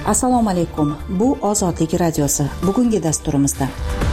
Assalomu alaykum. Bu Ozodlik radiosi. Bugungi dasturimizda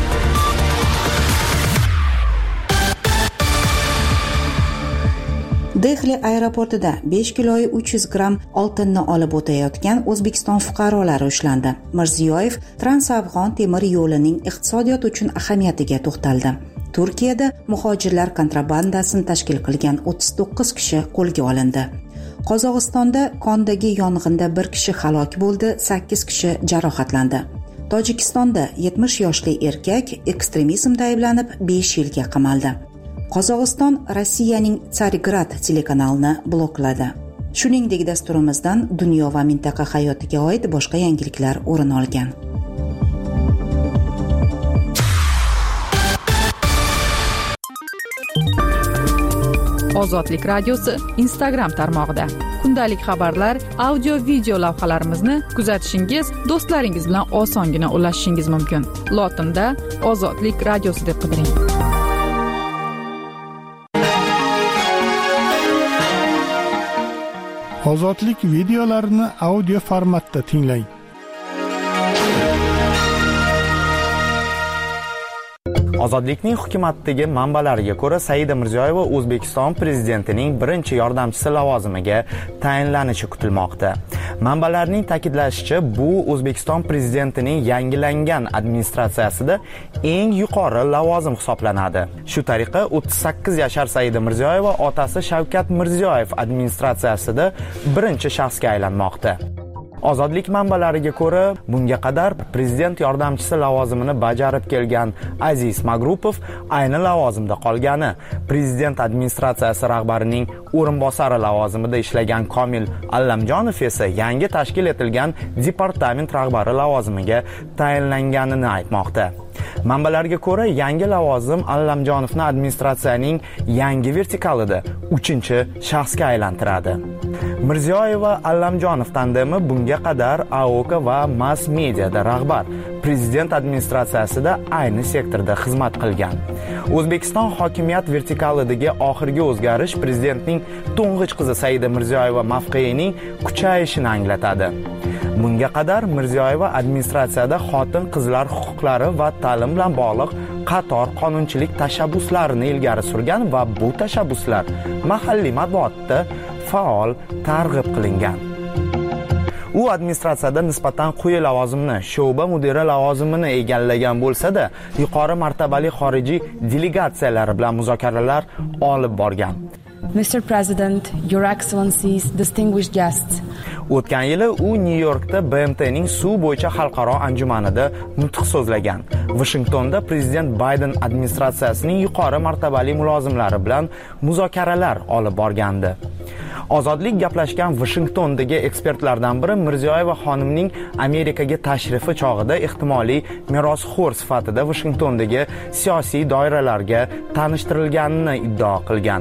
Dehli aeroportida 5 kg 300 gramm oltinni olib o'tayotgan O'zbekiston fuqarolari ushlandi. Mirziyoyev Trans-Afg'on temir yo'lining iqtisodiyot uchun ahamiyatiga to'xtaldi. Turkiyada muhojirlar kontrabandasini tashkil qilgan 39 kishi qo'lga olindi. Qozog'istonda kondagi yong'inda 1 kishi halok bo'ldi, 8 kishi jarohatlandi. Tojikistonda 70 yoshli erkak ekstremizmda ayblanib 5 yilga qamaldi. Qozog'iston Rossiyaning Tsargrad telekanalini blokladi. Shuningdek, dasturimizdan dunyo va mintaqa hayotiga oid boshqa yangiliklar o'rin olgan. Ozodlik radiosi Instagram tarmog'ida kundalik xabarlar, audio, video lavhalarimizni kuzatishingiz, do'stlaringiz bilan osongina ulashishingiz mumkin. Lotinda Ozodlik radiosi deb qidiring. Ozodlik videolarini audio formatda tinglang. Ozodlikning hukumatdagi manbalariga ko'ra, Saida Mirziyoyeva O'zbekiston prezidentining birinchi yordamchisi lavozimiga tayinlanishi kutilmoqda. Manbalarning ta'kidlashicha, bu O'zbekiston prezidentining yangilangan administratsiyasida eng yuqori lavozim hisoblanadi. Shu tariqa 38 yashar Saida Mirziyoyeva otasi Shavkat Mirziyoyev administratsiyasida birinchi shaxsga aylanmoqda. Ozodlik manbalariga ko'ra, bunga qadar prezident yordamchisi lavozimini bajarib kelgan Aziz Magrupov ayni lavozimda qolgani, prezident administratsiyasi rahbarining o'rinbosari lavozimida ishlagan Komil Allamjonov esa yangi tashkil etilgan departament rahbari lavozimiga tayinlanganini aytmoqda. Manbalarga ko'ra, yangi lavozim Allamjonovni administratsiyaning yangi vertikalida 3-shaxsga aylantiradi. Mirziyoyeva Allamjonov tandemi bunga qadar AOK va mass mediada rahbar, prezident administratsiyasida ayni sektorda xizmat qilgan. O'zbekiston hokimiyat vertikalidagi oxirgi o'zgarish prezidentning to'ng'ich qizi Saida Mirziyoyeva mavqeyining kuchayishini anglatadi. Bunga qadar Mirziyoyeva administratsiyada xotin-qizlar huquqlari va ta'lim bilan bog'liq qator qonunchilik tashabbuslarini ilgari surgan va bu tashabbuslar mahalliy matbuotda faol targ'ib qilingan. U administratsiyada nisbatan quyi lavozimni, sho'ba mudiri lavozimini egallagan bo'lsa-da, yuqori martabali xorijiy delegatsiyalar bilan muzokaralar olib borgan. Mr. President, Your Excellencies, distinguished guests. O'tgan yili u Nyu-Yorkda BMTning suv bo'yicha xalqaro anjumanida nutq so'zlagan. Washingtonda prezident Bayden administratsiyasining yuqori martabali mulozimlari bilan muzokaralar olib borgandi. Ozodlik gaplashgan Washingtondagi ekspertlardan biri Mirziyoyeva xonimning Amerikaga tashrifi chog'ida ehtimoliy merosxo'r sifatida Washingtondagi siyosiy doiralarga tanishtirilganini iddao qilgan.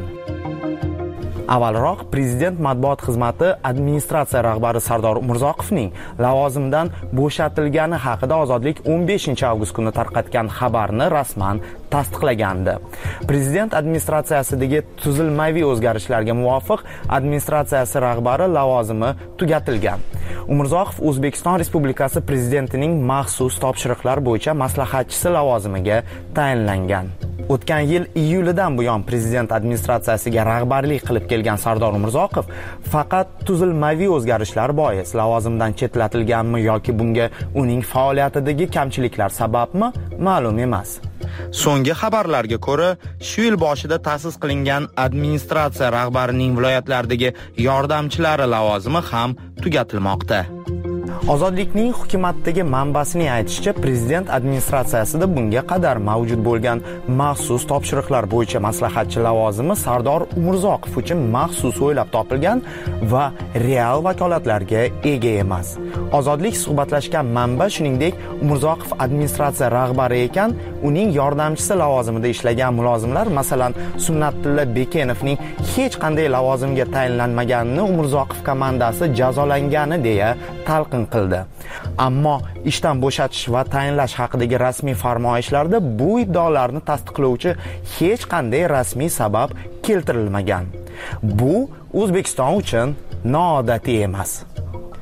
Avvalroq prezident matbuot xizmati administratsiya rahbari Sardor Umurzoqovning lavozimdan bo'shatilgani haqida Ozodlik 15-avgust kuni tarqatgan xabarni rasman tasdiqlagandi. Prezident administratsiyasidagi tuzilmaviy o'zgarishlarga muvofiq administratsiyasi rahbari lavozimi tugatilgan. Umurzoqov O'zbekiston Respublikasi prezidentining maxsus topshiriqlar bo'yicha maslahatchisi lavozimiga tayinlangan. O'tgan yil iyulidan buyon prezident administratsiyasiga rahbarlik qilib kelgan Sardor Umurzoqov faqat tuzilmaviy o'zgarishlar bois lavozimdan chetlatilganmi yoki bunga uning faoliyatidagi kamchiliklar sababmi ma'lum emas. So'nggi xabarlarga ko'ra, shu yil boshida ta'sis qilingan administratsiya rahbarining viloyatlardagi yordamchilari lavozimi ham tugatilmoqda. Ozodlikning hukumatdagi manbasining aytishicha, prezident administratsiyasida bunga qadar mavjud bo'lgan maxsus topshiriqlar bo'yicha maslahatchi lavozimi Sardor Umurzoqov uchun maxsus o'ylab topilgan va real vakolatlarga ega emas. Ozodlik suhbatlashgan manba shuningdek, Umurzoqov administratsiya rahbari ekan, uning yordamchisi lavozimida ishlagan mulozimlar, masalan, Sunnatilla Bekenovning hech qanday lavozimga tayinlanmaganini Umurzoqov komandasi jazolangani deya talqin qildi. Ammo ishdan bo'shatish va tayinlash haqidagi rasmiy farmoyishlarda bu iddaolarni tasdiqlovchi hech qanday rasmiy sabab keltirilmagan. Bu O'zbekiston uchun noodatiy emas.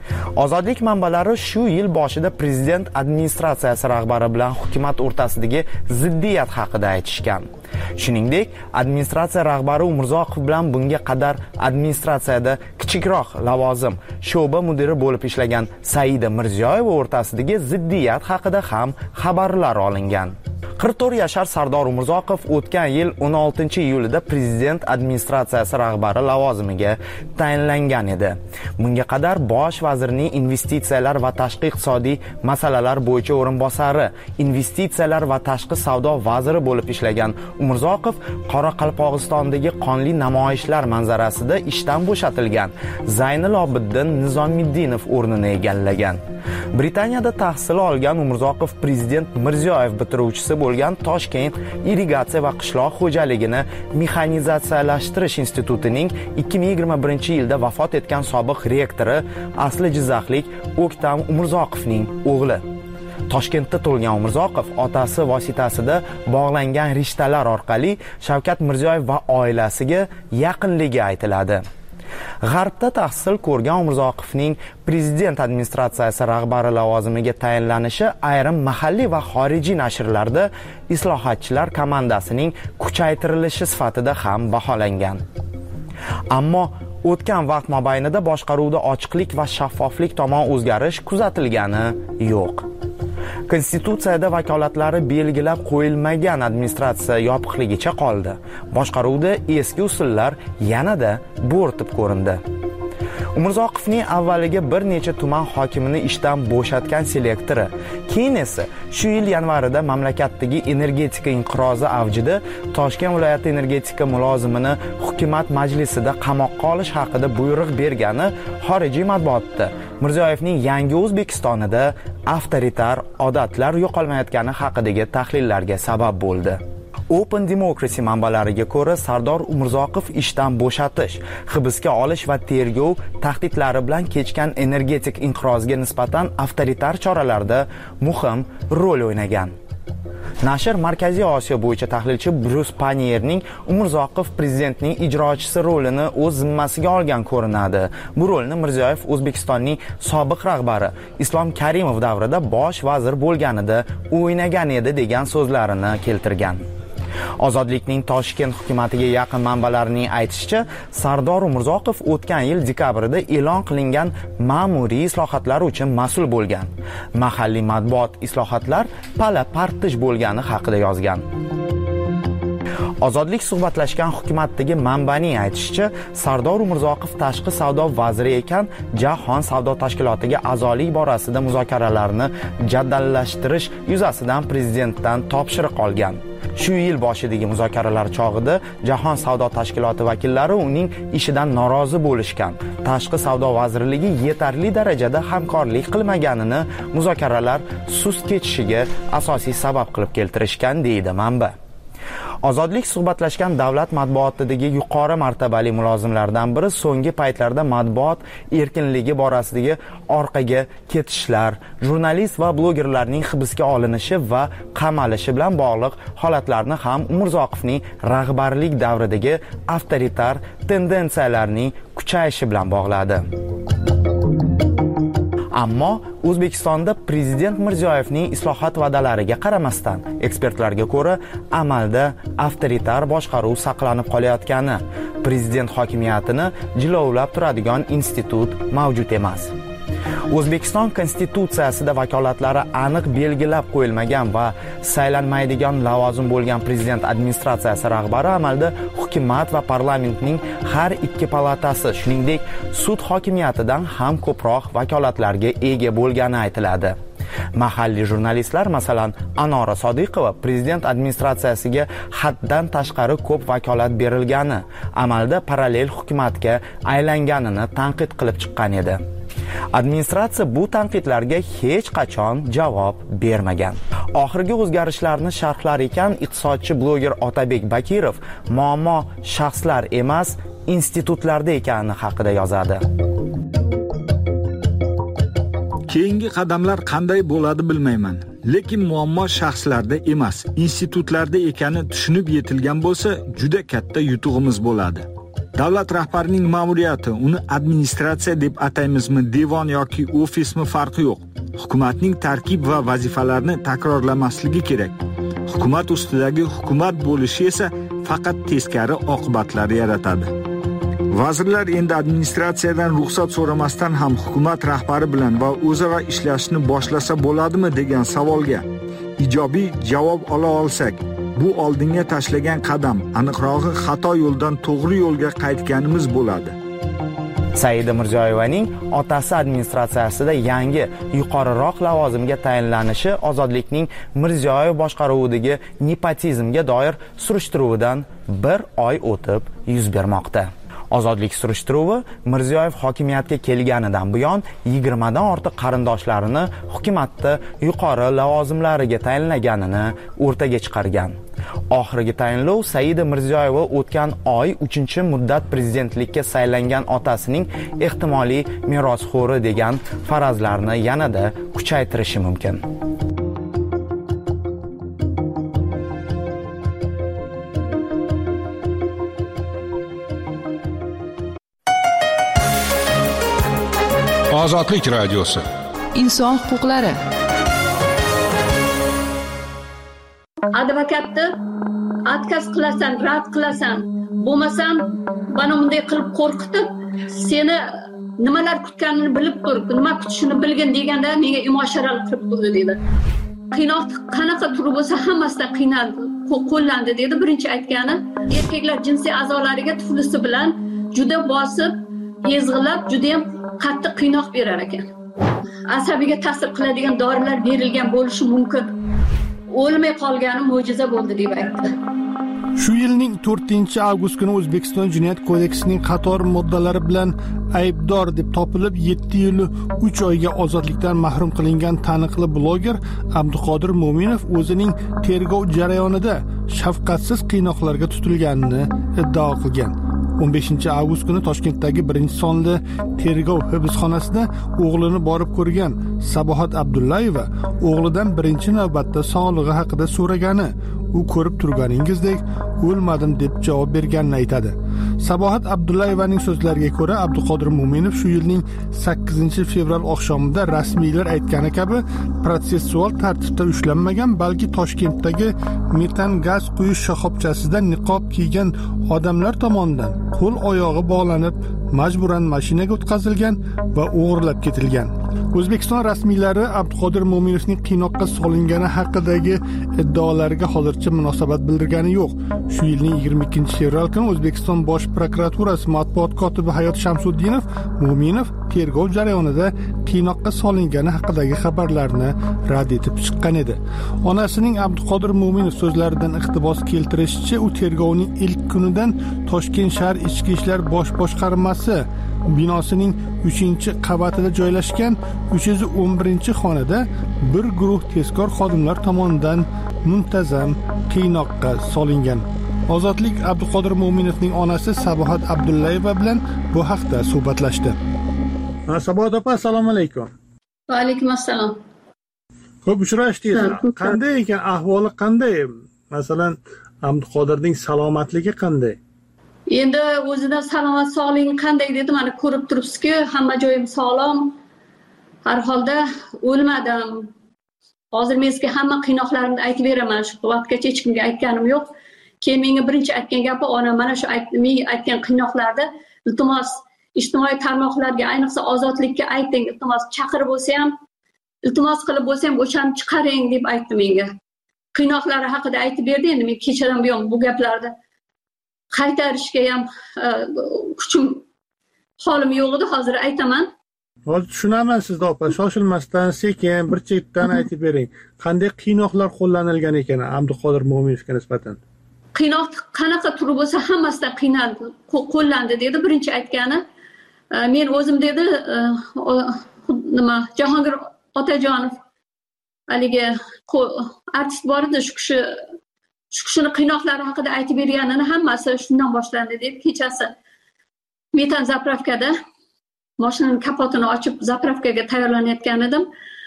Ozodlik manbalari shu yil boshida prezident administratsiyasi rahbari bilan hukumat o'rtasidagi ziddiyat haqida aytishgan. Shuningdek, administratsiya rahbari Umurzoqov bilan bunga qadar administratsiyada kichikroq lavozim sho'ba mudiri bo'lib ishlagan Saida Mirziyoyeva o'rtasidagi ziddiyat haqida ham xabarlar olingan. 44 yashar Sardor Umurzoqov o'tgan yil 16 iyulida prezident administratsiyasi rahbari lavozimiga tayinlangan edi. Bunga qadar bosh vazirning investitsiyalar va tashqi iqtisodiy masalalar bo'yicha o'rinbosari, investitsiyalar va tashqi savdo vaziri bo'lib ishlagan Umurzoqov Qoraqalpog'istondagi qonli namoyishlar manzarasida ishdan bo'shatilgan Zaynul Obiddin Nizomiddinov o'rnini egallagan. Britaniyada tahsil olgan Umurzoqov prezident Mirziyoyev bitiruvchisi bo'lgan Toshkent irrigatsiya va qishloq xo'jaligini mexanizatsiyalashtirish institutining 2021-yilda vafot etgan sobiq rektori asli jizzaxlik O'ktam Umurzoqovning o'g'li. Toshkentda tug'ilgan Umurzoqov otasi vositasida bog'langan rishtalar orqali Shavkat Mirziyoyev va oilasiga yaqinligi aytiladi. G'arbda tahsil ko'rgan Umurzoqovning prezident administratsiyasi rahbari lavozimiga tayinlanishi ayrim mahalliy va xorijiy nashrlarda islohotchilar komandasining kuchaytirilishi sifatida ham baholangan. Ammo o'tgan vaqt mobaynida boshqaruvda ochiqlik va shaffoflik tomon o'zgarish kuzatilgani yo'q. Konstitutsiyada vakolatlari belgilab qo'yilmagan administratsiya yopiqligicha qoldi. Boshqaruvda eski usullar yanada bo'rtib ko'rindi. Umurzoqovning avvaliga bir necha tuman hokimini ishdan bo'shatgan selektori, keyin esa shu yil yanvarida mamlakatdagi energetika inqirozi avjida Toshkent viloyati energetika mulozimini hukumat majlisida qamoqqa olish haqida buyruq bergani xorijiy matbuotda Mirziyoyevning yangi O'zbekistonida avtoritar odatlar yo'qolmayotgani haqidagi tahlillarga sabab bo'ldi. Open Democracy manbalariga ko'ra, Sardor Umurzoqov ishdan bo'shatish, hibsga olish va tergov tahdidlari bilan kechgan energetik inqirozga nisbatan avtoritar choralarda muhim rol o'ynagan. Nashr Markaziy Osiyo bo'yicha tahlilchi Bruce Panierning Umurzoqov prezidentning ijrochisi rolini o'z zimmasiga olgan ko'rinadi. Bu rolni Mirziyoyev O'zbekistonning sobiq rahbari Islom Karimov davrida bosh vazir bo'lganida o'ynagan edi degan so'zlarini keltirgan. Ozodlikning Toshkent hukumatiga yaqin manbalarining aytishicha, Sardor Umurzoqov o'tgan yil dekabrda e'lon qilingan ma'muriy islohotlar uchun mas'ul bo'lgan. Mahalliy matbuot islohotlar pala-partish bo'lgani haqida yozgan. Ozodlik suhbatlashgan hukumatdagi manbaning aytishicha, Sardor Umurzoqov tashqi savdo vaziri ekan, Jahon savdo tashkilotiga a'zolik borasida muzokaralarni jadallashtirish yuzasidan prezidentdan topshiriq olgan. Shu yil boshidagi muzokaralar chog'ida Jahon savdo tashkiloti vakillari uning ishidan norozi bo'lishgan. Tashqi savdo vazirligi yetarli darajada hamkorlik qilmaganini muzokaralar sust kechishiga asosiy sabab qilib keltirishgan, deydi manba. Ozodlik suhbatlashgan davlat matbuotidagi yuqori martabali mulozimlardan biri so'nggi paytlarda matbuot erkinligi borasidagi orqaga ketishlar, jurnalist va blogerlarning hibsga olinishi va qamalishi bilan bog'liq holatlarni ham Umurzoqovning rahbarlik davridagi avtoritar tendensiyalarning kuchayishi bilan bog'ladi. Ammo O'zbekistonda prezident Mirziyoyevning islohot va'dalariga qaramasdan, ekspertlarga ko'ra, amalda avtoritar boshqaruv saqlanib qolayotgani, prezident hokimiyatini jilovlab turadigan institut mavjud emas. O'zbekiston konstitutsiyasida vakolatlari aniq belgilab qo'yilmagan va saylanmaydigan lavozim bo'lgan prezident administratsiyasi rahbari amalda hukumat va parlamentning har ikki palatasi, shuningdek sud hokimiyatidan ham ko'proq vakolatlarga ega bo'lgani aytiladi. Mahalliy jurnalistlar, masalan, Anora Sodiqova prezident administratsiyasiga haddan tashqari ko'p vakolat berilgani, amalda parallel hukumatga aylanganini tanqid qilib chiqqan edi. Administratsiya bu tanqidlarga hech qachon javob bermagan. Oxirgi o'zgarishlarni sharhlar ekan iqtisodchi bloger Otabek Bakirov muammo shaxslar emas, institutlarda ekanini haqida yozadi. Keyingi qadamlar qanday bo'ladi bilmayman, lekin muammo shaxslarda emas, institutlarda ekani tushunib yetilgan bo'lsa, juda katta yutug'imiz bo'ladi. Davlat rahbarining ma'muriyati, uni administratsiya deb ataymizmi, devon yoki ofismi farqi yo'q. Hukumatning tarkib va vazifalarini takrorlamasligi kerak. Hukumat ustidagi hukumat bo'lishi esa faqat teskari oqibatlar yaratadi. Vazirlar endi administratsiyadan ruxsat so'ramasdan ham hukumat rahbari bilan va o'zaro ishlashni boshlasa bo'ladimi degan savolga ijobiy javob ola olsak, bu oldinga tashlagan qadam, aniqrog'i xato yo'ldan to'g'ri yo'lga qaytganimiz bo'ladi. Saida Mirziyoyevaning otasi administratsiyasida yangi yuqoriroq lavozimga tayinlanishi Ozodlikning Mirziyoyev boshqaruvidagi nepotizmga doir surishtiruvidan 1 oy o'tib yuz bermoqda. Ozodlik surishtiruvi Mirziyoyev hokimiyatga kelganidan buyon 20 dan ortiq qarindoshlarini hukumatda yuqori lavozimlariga tayinlaganini o'rtaga chiqargan. Oxirgi tayinlov Saida Mirziyoyeva o'tgan oy 3-muddat prezidentlikka saylangan otasining ehtimoliy merosxo'ri degan farazlarni yanada kuchaytirishi mumkin. Ozodlik radiosi. Inson huquqlari. Advokatni отказ qilasan, rad qilasan, bo'lmasam mana bunday qilib qo'rqitib, seni nimalar kutganini bilib tur, nima kutishini bilgin deganda menga imosharal qilib turdi dedi. Qiynoq qanaqa turib bo'lsa hammasidan qo'llandi dedi. Birinchi aytgani, erkaklar jinsiy a'zolariga tuflisi bilan juda bosib, ezg'ilab, juda ham qattiq qiynoq berar ekan. Asabiga ta'sir qiladigan dorilar berilgan bo'lishi mumkin. O'lmay qolgani mo'jiza bo'ldi deb aytdi. Shu yilning 4-avgust kuni O'zbekiston Jinoyat kodeksining qator moddalari bilan aybdor deb topilib 7 yil 3 oyga ozodlikdan mahrum qilingan taniqli bloger Abduqodir Mo'minov o'zining tergov jarayonida shafqatsiz qiynoqlarga tutilganini iddao qilgan. 15-avgust kuni Toshkentdagi 1-sonli tergov hibsxonasida o'g'lini borib ko'rgan Sabohat Abdullayeva o'g'lidan birinchi navbatda sog'lig'i haqida so'ragani, u ko'rib turganingizdek o'lmadim deb javob berganini aytadi. Sabohat Abdullayevaning so'zlariga ko'ra, Abduqodir Mo'minov shu yilning 8-fevral oqshomida rasmiylar aytgani kabi protsessual tartibda ushlanmagan, balki Toshkentdagi metan gaz quyish shoxobchasida niqob kiygan odamlar tomonidan qo'l oyog'i bog'lanib majburan mashinaga o'tkazilgan va o'g'irlab ketilgan. O'zbekiston rasmiylari Abduqodir Mo'minovning qiynoqqa solingani haqidagi iddaolarga hozircha munosabat bildirgani yo'q. Shu yilning 22-fevral kuni O'zbekiston Bosh prokuraturasi matbuot kotibi Hayot Shamsuddinov Mo'minov tergov jarayonida qiynoqqa solingani haqidagi xabarlarni rad etib chiqqan edi. Onasining Abduqodir Mo'minov so'zlaridan iqtibos keltirishicha, u tergovning ilk kunidan Toshkent shahar ichki ishlar bosh boshqarmasi binosining 3-qavatida joylashgan 311-xonada bir guruh tezkor xodimlar tomonidan muntazam qiynoqqa solingan. Ozodlik Abduqodir Mo'minovning onasi Sabohat Abdullayeva bilan bu haqda suhbatlashdi. Sabohat opa, assalomu alaykum. Va alaykum assalom. Ko'p uchrashdingiz. Qanday ekan, ahvoli qanday? Masalan, Abduqodirning salomatligi qanday? Endi o'zidan salomat sog'lig'i qanday dedi, mana ko'rib turibsiz-ku, hamma joyim sog'lom. Har holda o'lmadim. Hozir men sizga hamma qiynoqlarimni aytib beraman. Shu vaqtgacha hech kimga aytganim yo'q. Keyin menga birinchi aytgan gapi, onam mana shu menga aytgan qiynoqlarda iltimos ijtimoiy tarmoqlarga, ayniqsa Ozodlikka ayting, iltimos chaqirib bo'lsa ham, iltimos qilib bo'lsa ham o'shanib chiqaring deb aytdi menga. Qiynoqlari haqida aytib berdi. Endi men kechadan buyon bu gaplarni qaytarishga ham kuchim, holim yo'q edi, hozir aytaman. Hozir tushunaman sizni opa, shoshilmasdan, sekin, bir chetdan aytib bering. Qanday qiynoqlar qo'llanilgan ekan Abduqodir Mo'minovga nisbatan? Qiynoq qanaqa turib bo'lsa hammasidan qo'llandi dedi. Birinchi aytgani, men o'zim dedi, nima Jahongir Otajonov haligi artist bor edi, shu kishini qiynoqlari haqida aytib berganini hammasi shundan boshlandi deb. Kechasi metan zapravkada mashinaning kapotini ochib zapravkaga tayyorlanayotgan edim.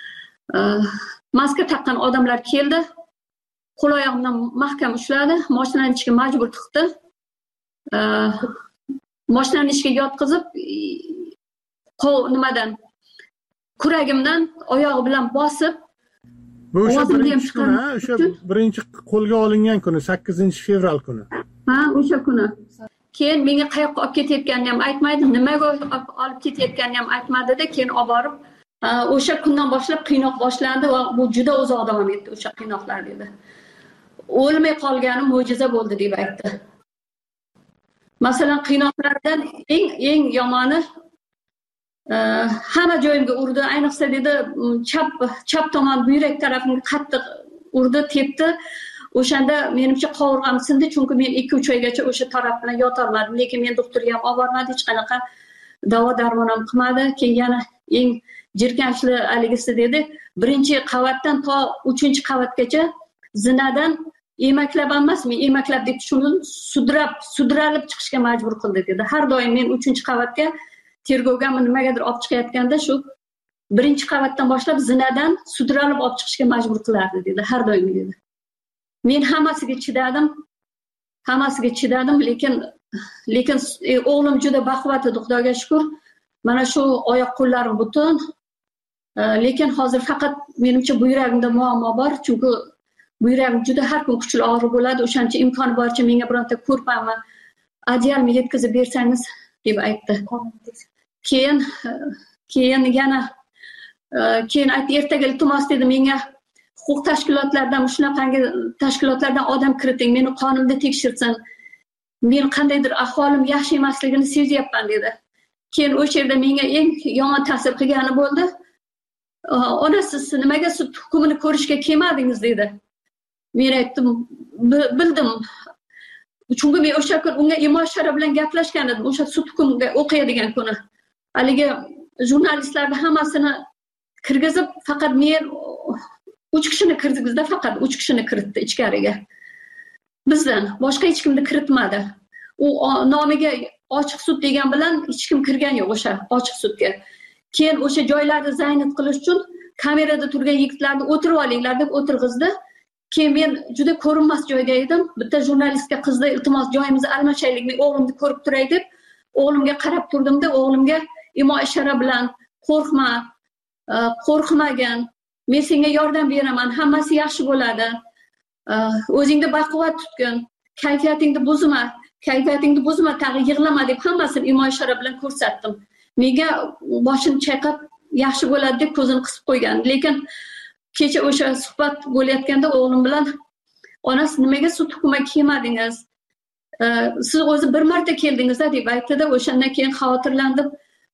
Maska taqqan odamlar keldi. Qo'l oyog'imdan mahkam ushladi, mashinaning ichiga majbur tiqdi. mashinani ishga yotqizib nimadan kuragimdan oyog'i bilan bosib bu o'sha birinchi kuni, o'sha birinchi qo'lga olingan kuni, 8-fevral kuni. Ha, o'sha kuni. Keyin menga qayoqqa olib ketayotganini ham aytmaydi, nimaga olib ketayotganini ham aytmadi-da, keyin olib borib o'sha kundan boshlab qiynoq boshlandi va bu juda uzoq davom etdi o'sha qiynoqlar dedi. O'lmay qolgani mo'jiza bo'ldi deb aytdi. Masalan, qiynoqlardan eng yomoni hamma joyimga urdi, ayniqsa dedi chap tomon buyrak tarafimga qattiq urdi, tepdi. O'shanda menimcha qovurg'am sindi, chunki men 2-3 oygacha o'sha taraf bilan yota olmadim, lekin men doktorga ham olib bormadi, hech qanaqa davo darmon ham qilmadi. Keyin yana eng jirkanchli haligisi dedi, 1-qavatdan to 3-qavatgacha zinadan emaklab emas, men emaklab deb tushundim, sudralib chiqishga majbur qildi dedi. Har doim men 3-qavatga tergovga nimagadir olib chiqayotganda shu 1-qavatdan boshlab zinadan sudralib olib chiqishga majbur qilardi dedi, har doim dedi. Men hammasiga chidadim, lekin o'g'lim juda baquvvat edi, Xudoga shukr. Mana shu oyoq qo'llarim butun. Lekin hozir faqat menimcha buyragimda muammo bor, chunki buyragim juda har kun kuchli og'riq bo'ladi. O'shancha imkon boricha menga bironta ko'rpamni, adyalni yetkazib bersangiz deb aytdi. Keyin yana aytdi, ertaga iltimos dedi menga huquq tashkilotlaridan, shunaqangi tashkilotlardan odam kiriting, meni qonimda tekshirsin. Men qandaydir ahvolim yaxshi emasligini sezyapman dedi. Keyin o'sha yerda menga eng yomon ta'sir qilgani bo'ldi. Onasi siz nimaga sud hukmini ko'rishga kelmadingiz dedi. Men aytdim, bildim. Chunki men o'sha kun unga imo-ishora bilan gaplashgan edim, o'sha sud hukmiga o'qiydigan kuni. Haligi jurnalistlarni hammasini kirgizib, faqat men 3 kishini kirgizdi, faqat 3 kishini kiritdi ichkariga. Bizdan boshqa hech kimni kiritmadi. U nomiga ochiq sud degan bilan hech kim kirgan yo'q o'sha ochiq sudga. Keyin o'sha joylarni zaynat qilish uchun kamerada turgan yigitlarni o'tirib olinglar deb o'tirg'izdi. Keyin men juda ko'rinmas joyda edim. Bitta jurnalistga qizda iltimos joyimizni almashaylik, men o'g'limni ko'rib turay deb o'g'limga qarab turdimda, o'g'limga imo-ishora bilan qo'rqmagin, men senga yordam beraman, hammasi yaxshi bo'ladi. O'zingni baquvvat tutgin, kayfiyatingni buzma, tag'i yig'lama deb hammasini imo-ishora bilan ko'rsatdim. Menga boshini chayqab yaxshi bo'ladi deb ko'zini qisib qo'ygan. Lekin kecha o'sha suhbat bo'layotganda o'g'lim bilan onasi nimaga sud hukmiga kelmadingiz? Siz o'zi bir marta keldingiz deb aytdi-da, o'shandan keyin xavotirlandim.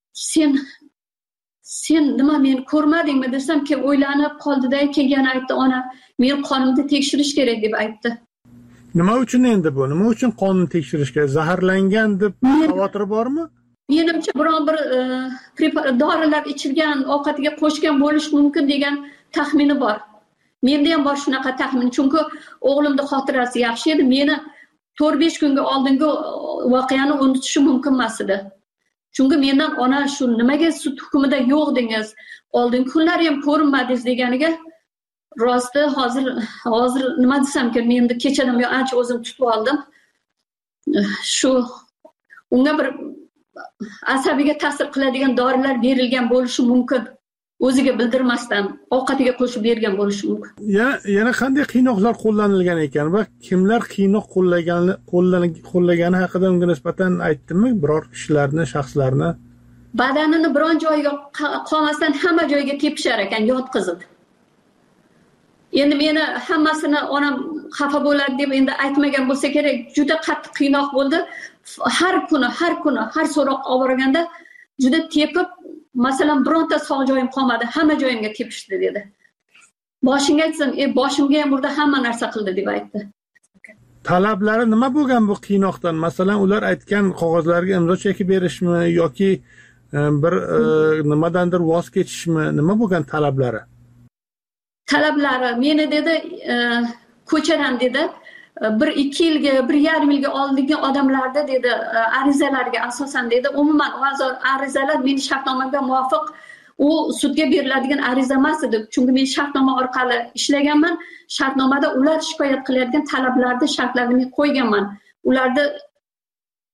Sen nima meni ko'rmadingmi desam, keyin o'ylanib qoldi-da, keyin yana aytdi, ona, men qonimni tekshirish kerak deb aytdi. Nima uchun endi bu? Nima uchun qonni tekshirish kerak? Zaharlangan deb xavotiri bormi? Menimcha biron bir dorilar ichilgan, ovqatiga qo'shgan bo'lish mumkin degan taxmini bor. Menda ham bor shunaqa taxmin, chunki o'g'limning xotirasi yaxshi edi. Meni 4-5 kunga oldingi voqeani unutishi mumkin emas edi. Chunki mendan ona shu nimaga sud hukmida yo'q dengiz, oldingi kunlari ham ko'rinmadingiz deganiga rosti hozir nima desam-ki, men kechadan buyon ancha o'zim tutib oldim. Shu unga bir asabiga ta'sir qiladigan dorilar berilgan bo'lishi mumkin. O'ziga bildirmasdan ovqatiga qo'shib bergan bo'lishi mumkin. Yana qanday qiynoqlar qo'llanilgan ekan va kimlar qiynoq qo'llagani haqida unga nisbatan aytdimi? Biror kishilarni, shaxslarni? Badanini biron joyiga qolmasdan hamma joyiga tepishar ekan, yotqizib. Endi meni hammasini onam xafa bo'ladi deb endi aytmagan bo'lsa kerak, juda qattiq qiynoq bo'ldi. Har kuni har so'roq olib borganda juda tepib, masalan, bironta sog' joyim qolmadi, hamma joyimga tepishdi dedi. Boshingga aytsam, boshimga ham burada hamma narsa qildi deb aytdi. Talablari nima bo'lgan bu qiynoqdan? Masalan, ular aytgan qog'ozlarga imzo chekib berishmi yoki bir nimadandir voz kechishmi? Nima bo'lgan talablari? Talablari meni dedi, ko'chadan dedi, 1-2 yilga, 1,5 yilga oldingi odamlarda dedi, arizalarga asosan dedi, umuman arizalar meni shartnomaga muvofiq u sudga beriladigan ariza emas edi. Chunki men shartnoma orqali ishlaganman. Shartnomada ular shikoyat qilayotgan talablarni, shartlarini men qo'yganman. Ularni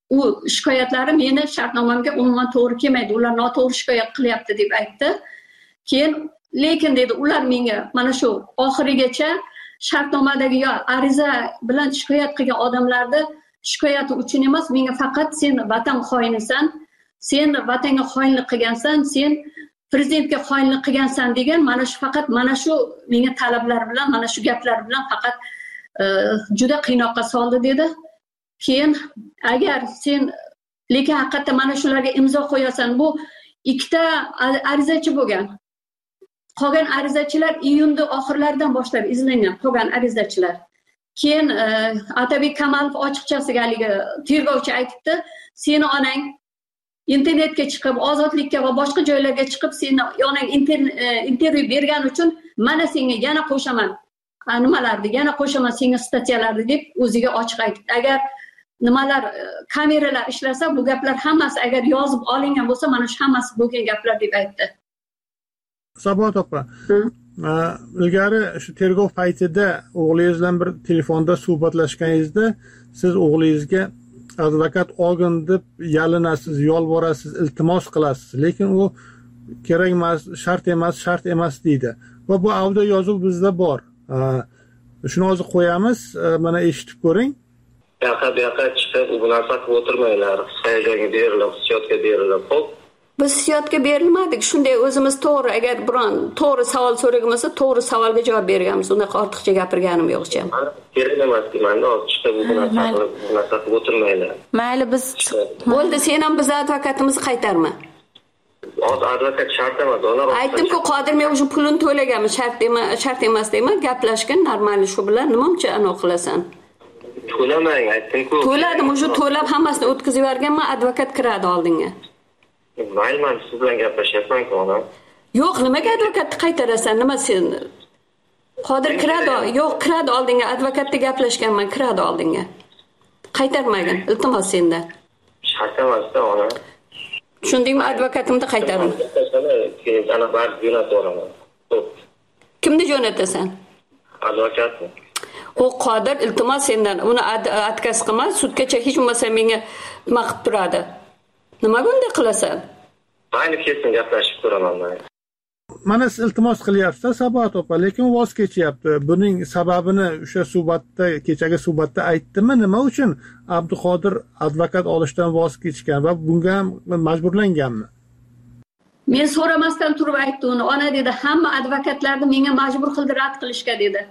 u shikoyatlari meni shartnomamga umuman to'g'ri kelmaydi, ular noto'g'ri shikoyat qilyapti deb aytdi. Keyin lekin dedi ular menga mana shu oxirigacha shartnomadagi yo ariza bilan shikoyat qilgan odamlarni shikoyati uchun emas, menga faqat sen vatan xoinisan, sen vatanga xoinlik qilgansan, sen prezidentga xoinlik qilgansan degan faqat mana shu menga talablar bilan, mana shu gaplar bilan faqat juda qiynoqqa soldi dedi. Keyin agar sen lekin haqiqatda mana shularga imzo qo'yasan, bu ikkita arizachi bo'lgan. Qolgan arizachilar iyunda oxirlaridan boshlab izlangan qolgan arizachilar. Keyin Atabek Kamalov ochiqchasiga haligi tergovchi aytibdi, seni onang internetga chiqib, Ozodlikka va boshqa joylarga chiqib, seni onang intervyu bergani uchun mana senga yana qo'shaman. Nimalarni yana qo'shaman senga statyalarni deb o'ziga ochiq aytdi. Agar nimalar kameralar ishlasa, bu gaplar hammasi agar yozib olingan bo'lsa, mana shu hammasi bo'lgan gaplar deb aytdi. Saboq opa, ilgari shu tergov paytida o'g'lingiz bilan bir telefonda suhbatlashganingizda siz o'g'lingizga advokat olgin deb yalinasiz, yolvorasiz, iltimos qilasiz, lekin u kerak emas, shart emas deydi. Va bu audio yozuv bizda bor. Shuni hozir qo'yamiz, mana eshitib ko'ring. Yoqqa chiqib bu narsa qilib o'tirmanglar. Hayajonga berilib, hissiyotga berilib, xo'p. Biz hissiyotga berilmadik. Shunday o'zimiz to'g'ri, agar biron to'g'ri savol so'ragan bo'lsa, to'g'ri savolga javob berganmiz. Unaqa ortiqcha gapirganim yo'qcha. Kerak emas deyman-da, hozir chiqib bu narsa qilib o'tirmanglar. Mayli, biz bo'ldi, sen ham biz advokatimizni qaytarma. Hozir advokat shart emas, ular aytdim-ku, Qodir men o'sha pulini to'laganman, shart emas deyman, gaplashgan, normal shu bilan nima uchun anav qilasan? To'lamang, aytdim-ku. To'ladim, o'sha to'lab hammasini o'tkazib yuborganman, advokat kiradi oldinga. Mayman, siz bilan gaplashyapman-ku, onam. Yo'q, nimaga advokatni qaytarasan? Nima sen? Qodir kiradi, yo'q, kiradi oldinga, advokatda gaplashganman, kiradi oldinga. Qaytarmagin, iltimos sendan. Shart emas-da, onam. Tushundingmi, advokatimni qaytarim. Keyin ana barib jo'nataman. Kimni jo'natasan? Advokatni. O Qodir, iltimos sendan uni отказ qilma, sudgacha hech bo'lmasa menga nima qilib turadi. Nimaga unday qilasan? Mayli, kesin gaplashib ko'raman men. Mana siz iltimos qilyapsiz, Saboq opa, lekin voz kechyapti. Buning sababini o'sha suhbatda, kechagi suhbatda aytdimi, nima uchun Abduqodir advokat olishdan voz kechgan va bunga ham majburlanganmi? Men so'ramasdan turib aytdi uni. Ona dedi, hamma advokatlarni menga majbur qildi rad qilishga dedi.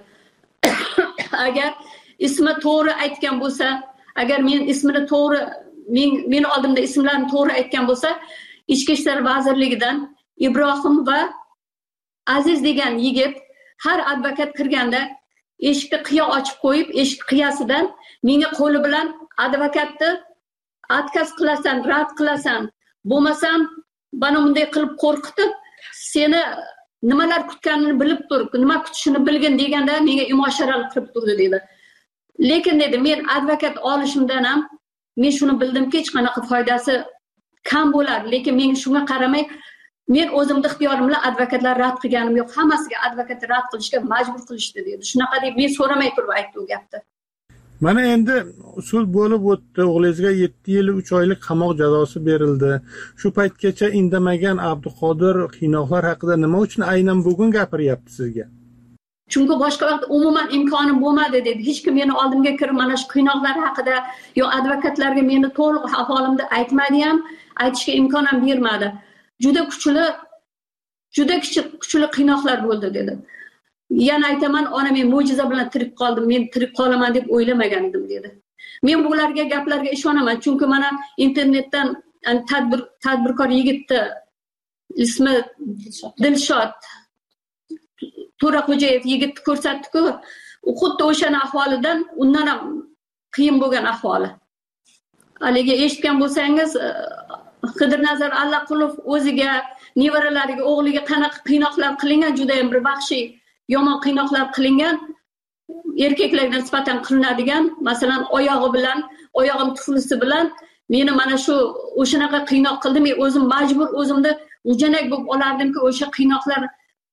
Agar ismi to'g'ri aytgan bo'lsa, agar men ismini to'g'ri, men oldimda ismlarni to'g'ri aytgan bo'lsa, Ichki ishlar vazirligidan Ibrohim va Aziz degan yigit har advokat kirganda eshikni qiya ochib qo'yib, eshik qiyasidan menga qo'li bilan advokatni отказ qilasan, rad qilasan, bo'lmasam bana bunday qilib qo'rqitib, seni nimalar kutganini bilib tur, nima kutishini bilgin deganda menga imosharalar qilib turdi dedi. Lekin dedi, men advokat olishimdan ham men shuni bildimki, hech qanaqa foydasi kam bo'ladi, lekin men shunga qaramay men o'zimning ixtiyorim bilan advokatlar rad qilganim yo'q, hammasiga advokatni rad qilishga majbur qilishdi dedi. Shunaqa deb men so'ramay turib aytdi u gapni. Mana endi sud bo'lib o'tdi, o'g'lingizga 7 yil 3 oylik qamoq jazosi berildi. Shu paytgacha indamagan Abduqodir qiynoqlar haqida nima uchun aynan bugun gapiryapti sizga? Chunki boshqa vaqt umuman imkonim bo'lmadi dedi. Hech kim meni oldimga kirib mana shu qiynoqlar haqida yo advokatlarga meni to'liq ahvolimni aytmadi ham, aytishga imkon ham bermadi. Juda kuchli qiynoqlar bo'ldi dedi. Yana aytaman, ona men mo'jiza bilan tirik qoldim, men tirik qolaman deb o'ylamagan edim dedi. Men bularga gaplarga ishonaman, chunki mana internetdan tadbirkor yigitni ismi Dilshod To'raxo'jayev yigitni ko'rsatdi-ku, u xuddi o'shani ahvolidan undan ham qiyin bo'lgan ahvoli. Haligi eshitgan bo'lsangiz, Qidirnazar Allaqulov o'ziga, nevaralariga, o'g'liga qanaqa qiynoqlar qilingan, juda ham bir vahshiy yomon qiynoqlar qilingan, erkaklarga nisbatan qilinadigan, masalan, oyog'im tuflisi bilan meni mana shu o'shanaqa qiynoq qildi, men o'zim majbur o'zimni ujanak bo'lib olardimki, o'sha qiynoqlar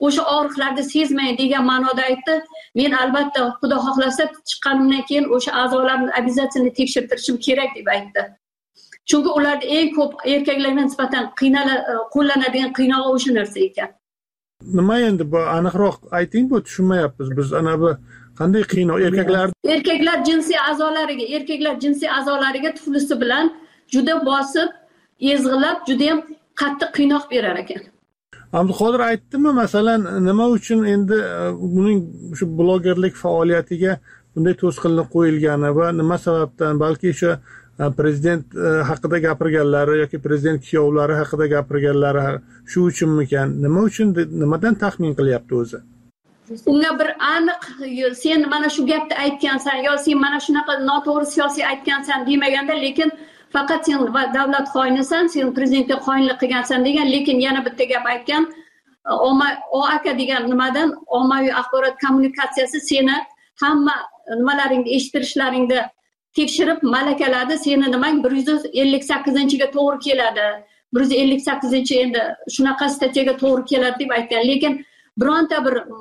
o'sha og'riqlarni sezmang degan ma'noda aytdi. Men albatta Xudo xohlasa chiqqanimdan keyin o'sha a'zolarni обязательно tekshirtirishim kerak deb aytdi. Chunki ularda eng ko'p erkaklarga nisbatan qo'llanadigan qiynog'i o'sha narsa ekan. Nima endi bu aniqroq ayting, bu tushunmayapmiz biz. Ana bu qanday qiynov erkaklar jinsiy a'zolariga tuflisi bilan juda bosib, ezg'ilab, juda ham qattiq qiynoq berar ekan. Abduqodir aytdimi, masalan, nima uchun endi uning shu blogerlik faoliyatiga bunday to'sqinlik qo'yilgani va nima sababdan, balki o'sha prezident haqida gapirganlari yoki prezident kuyovlari haqida gapirganlari shu uchunmikan, nima uchun, nimadan taxmin qilyapti o'zi? Unga bir aniq sen mana shu gapni aytgansan yo sen mana shunaqa noto'g'ri siyosiy aytgansan demaganda, lekin faqat sen davlat xoinisan, sen prezidentga xoinlik qilgansan degan, lekin yana bitta gap aytgan, OAK degan nimadan ommaviy axborot kommunikatsiyasi seni hamma nimalaringni eshittirishlaringni tekshirib malakaladi, seni nimang 158-ga to'g'ri keladi. 158 endi shunaqa statiyaga to'g'ri keladi deb aytgan, lekin bironta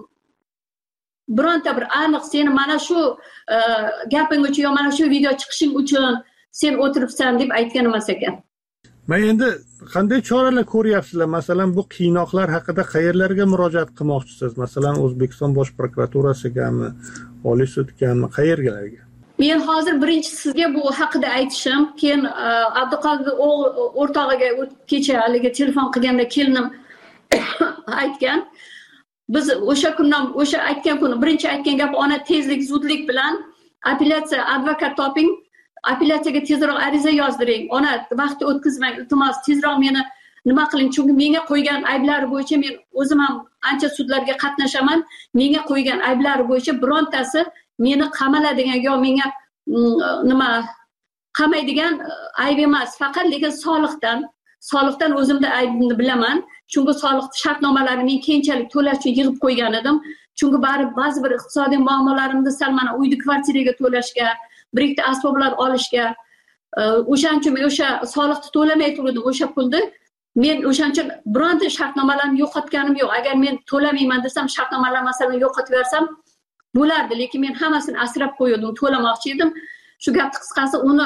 bir aniq seni mana shu gaping uchun yo mana shu video chiqishing uchun sen o'tiribsan deb aytgan emas ekan. Men endi qanday choralar ko'ryapsizlar? Masalan, bu qiynoqlar haqida qayerlarga murojaat qilmoqchisiz? Masalan, O'zbekiston Bosh prokuraturasigami, Oliy sudgami, qayergalarga? Men hozir birinchi sizga bu haqida aytishim, keyin Abduqodir o'rtog'iga kecha haligi telefon qilganda kelinim aytgan. Biz o'sha aytgan kuni birinchi aytgan gap, ona tezlik, zudlik bilan apellyatsiya advokat toping, apellyatsiyaga tezroq ariza yozdiring. Ona vaqtni o'tkazmang, iltimos tezroq meni nima qiling, chunki menga qo'ygan ayblari bo'yicha men o'zim ham ancha sudlarga qatnashaman. Menga qo'ygan ayblari bo'yicha birontasi meni qamaladigan yo menga nima qamaydigan ayb emas, faqat lekin soliqdan o'zimda aybimni bilaman. Chunki soliq shartnomalarini men keyinchalik to'lash uchun yig'ib qo'ygan edim. Chunki ba'zi bir iqtisodiy muammolarimni sal mana uyni kvartiraga to'lashga, bir ikkita asboblar olishga, o'shaning uchun men o'sha soliqni to'lamay turdim o'sha pulni. Men o'shaning uchun bironta shartnomalarni yo'qotganim yo'q. Agar men to'lamayman desam, shartnomalar masalan yo'qotib bersam bo'lardi, lekin men hammasini asrab qo'ydim, to'lamoqchi edim. Shu gapni qisqasi uni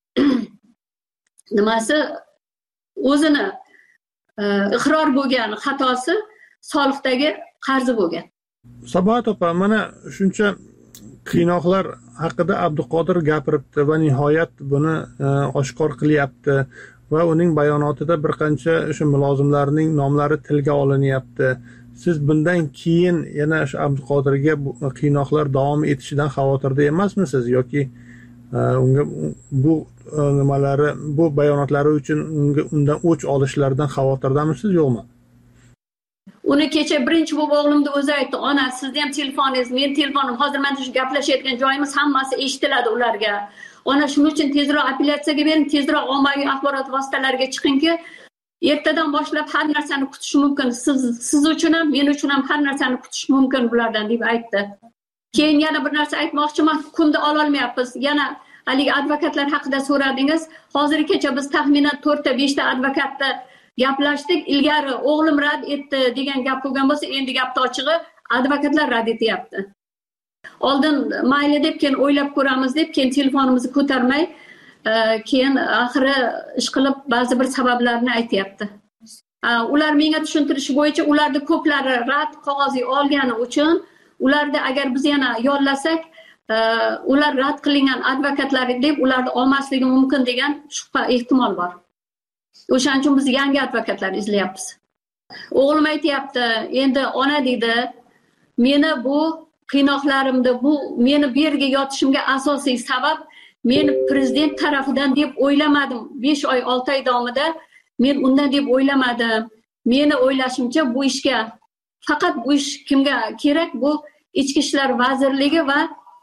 nimasi o'zini iqror bo'lgan xatosi soliqdagi qarzi bo'lgan. Sabohat opa, mana shuncha qiynoqlar haqida Abduqodir gapiribdi va nihoyat buni oshkor qilyapti va uning bayonotida bir qancha o'sha mulozimlarning nomlari tilga olinyapti. Siz bundan keyin yana shu Abduqodirga qiynoqlar davom etishidan xavotirda emasmisiz yoki unga bu nimalari, bu bayonotlari uchun undan o'ch olishlaridan xavotirdamisiz yo'qmi? Uni kecha birinchi bo'lib o'g'limni o'zi aytdi, ona sizni ham telefoningiz, men telefonim, hozir mana shu gaplashayotgan joyimiz hammasi eshitiladi ularga. Ona shuning uchun tezroq apellyatsiyaga bering, tezroq ommaviy axborot vositalariga chiqingki, ertadan boshlab har narsani kutish mumkin. Siz uchun ham, men uchun ham har narsani kutish mumkin bulardan deb aytdi. Keyin yana bir narsa aytmoqchiman, kunda ololmayapmiz. Yana haligi advokatlar haqida so'radingiz. Hozirgacha biz taxminan 4-5 ta advokatda gaplashdik. Ilgari o'g'lim rad etdi degan gap bo'lgan bo'lsa, endi gapni ochig'i advokatlar rad etyapti. Oldin mayli deb, keyin o'ylab ko'ramiz deb, keyin telefonimizni ko'tarmay, keyin axiri ish qilib ba'zi bir sabablarni aytyapti. Ular menga tushuntirishi bo'yicha ularda ko'plari rad qog'ozi olgani uchun ularda agar biz yana yollasak, ular rad qilingan advokatlar deb ularni olmasligi mumkin degan shubha ehtimol bor. O'shaning uchun biz yangi advokatlar izlayapmiz. O'g'lim aytayapti, endi ona deydi, meni bu qiynoqlarimda, bu meni bu yerga yotishimga asosiy sabab men prezident tarafidan deb o'ylamadim. 5 oy, 6 oy davomida men undan deb o'ylamadim. Meni o'ylashimcha bu ishga faqat bu ish kimga kerak? Bu Ichki ishlar vazirligi va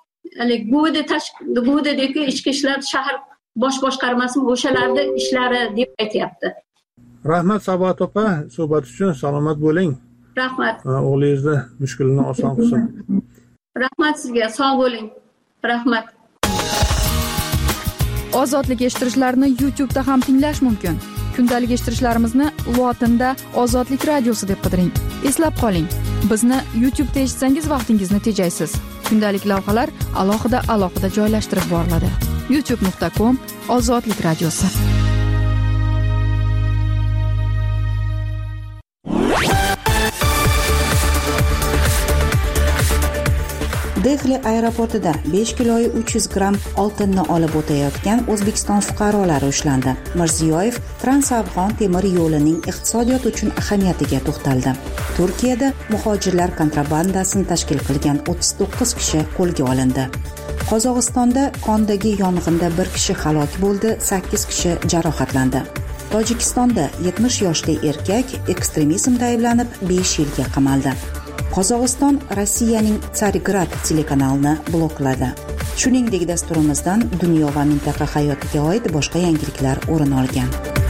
G'udadagi ichki ishlar shahar bosh boshqarmasi o'shalarning ishlari deb aytayapti. Rahmat Sabohat opa, suhbat uchun salomat bo'ling. Rahmat. O'g'lingizni mushkulini oson qilsin. Rahmat sizga, sog' bo'ling. Rahmat. Ozodlik eshittirishlarni YouTube'da ham tinglash mumkin. Kundalik eshittirishlarimizni lotinda Ozodlik radiosi deb qidiring. Eslab qoling. Bizni YouTube'da eshitsangiz vaqtingizni tejaysiz. Kundalik lavhalar alohida joylashtirib boriladi. youtube.com/ozodlik radiosi. Dehli aeroportida 5 kiloyi 300 gramm oltinni olib o'tayotgan O'zbekiston fuqarolari ushlandi. Mirziyoyev Trans-Afg'on temir yo'lining iqtisodiyot uchun ahamiyatiga to'xtaldi. Turkiyada muhojirlar kontrabandasini tashkil qilgan 39 kishi qo'lga olindi. Qozog'istonda qondagi yong'inda 1 kishi halok bo'ldi, 8 kishi jarohatlandi. Tojikistonda 70 yoshli erkak ekstremizmda ayblanib 5 yilga qamaldi. Qozog'iston Rossiyaning Tsargrad telekanalini blokladi. Shuningdek, dasturimizdan dunyo va mintaqa hayotiga oid boshqa yangiliklar o'rin olgan.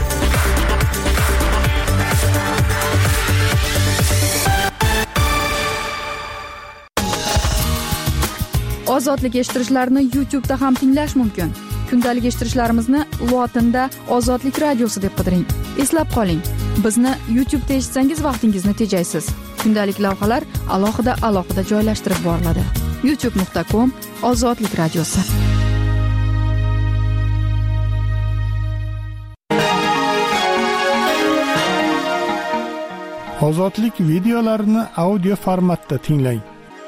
Ozodlik eshittirishlarni YouTube'da ham tinglash mumkin. Kundalik eshittirishlarimizni lotinda Ozodlik radiosi deb qidiring. Eslab qoling, bizni YouTube'da eshitsangiz vaqtingizni tejaysiz. Kundalik lavhalar alohida joylashtirib boriladi. youtube.com/ozodlik radiosi. Ozodlik videolarini audio formatda tinglang.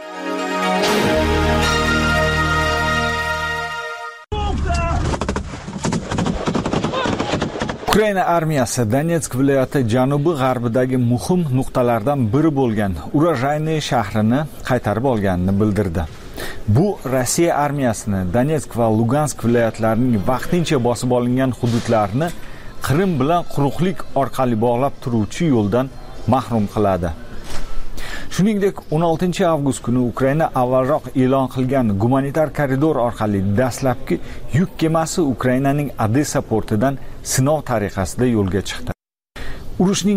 Ukraina armiyasi Donetsk viloyati janubi-g'arbidagi muhim nuqtalardan biri bo'lgan Urajayniy shahrini qaytarib olganini bildirdi. Bu Rossiya armiyasini Donetsk va Lugansk viloyatlarining vaqtincha bosib olingan hududlarini Qrim bilan quruqlik orqali bog'lab turuvchi yo'ldan mahrum qiladi. Shuningdek, 16 avgust kuni Ukraina avvalroq e'lon qilgan gumanitar koridor orqali dastlabki yuk kemasi Ukrainaning Odessa portidan sinov tariqasida yo'lga chiqdi. Urushning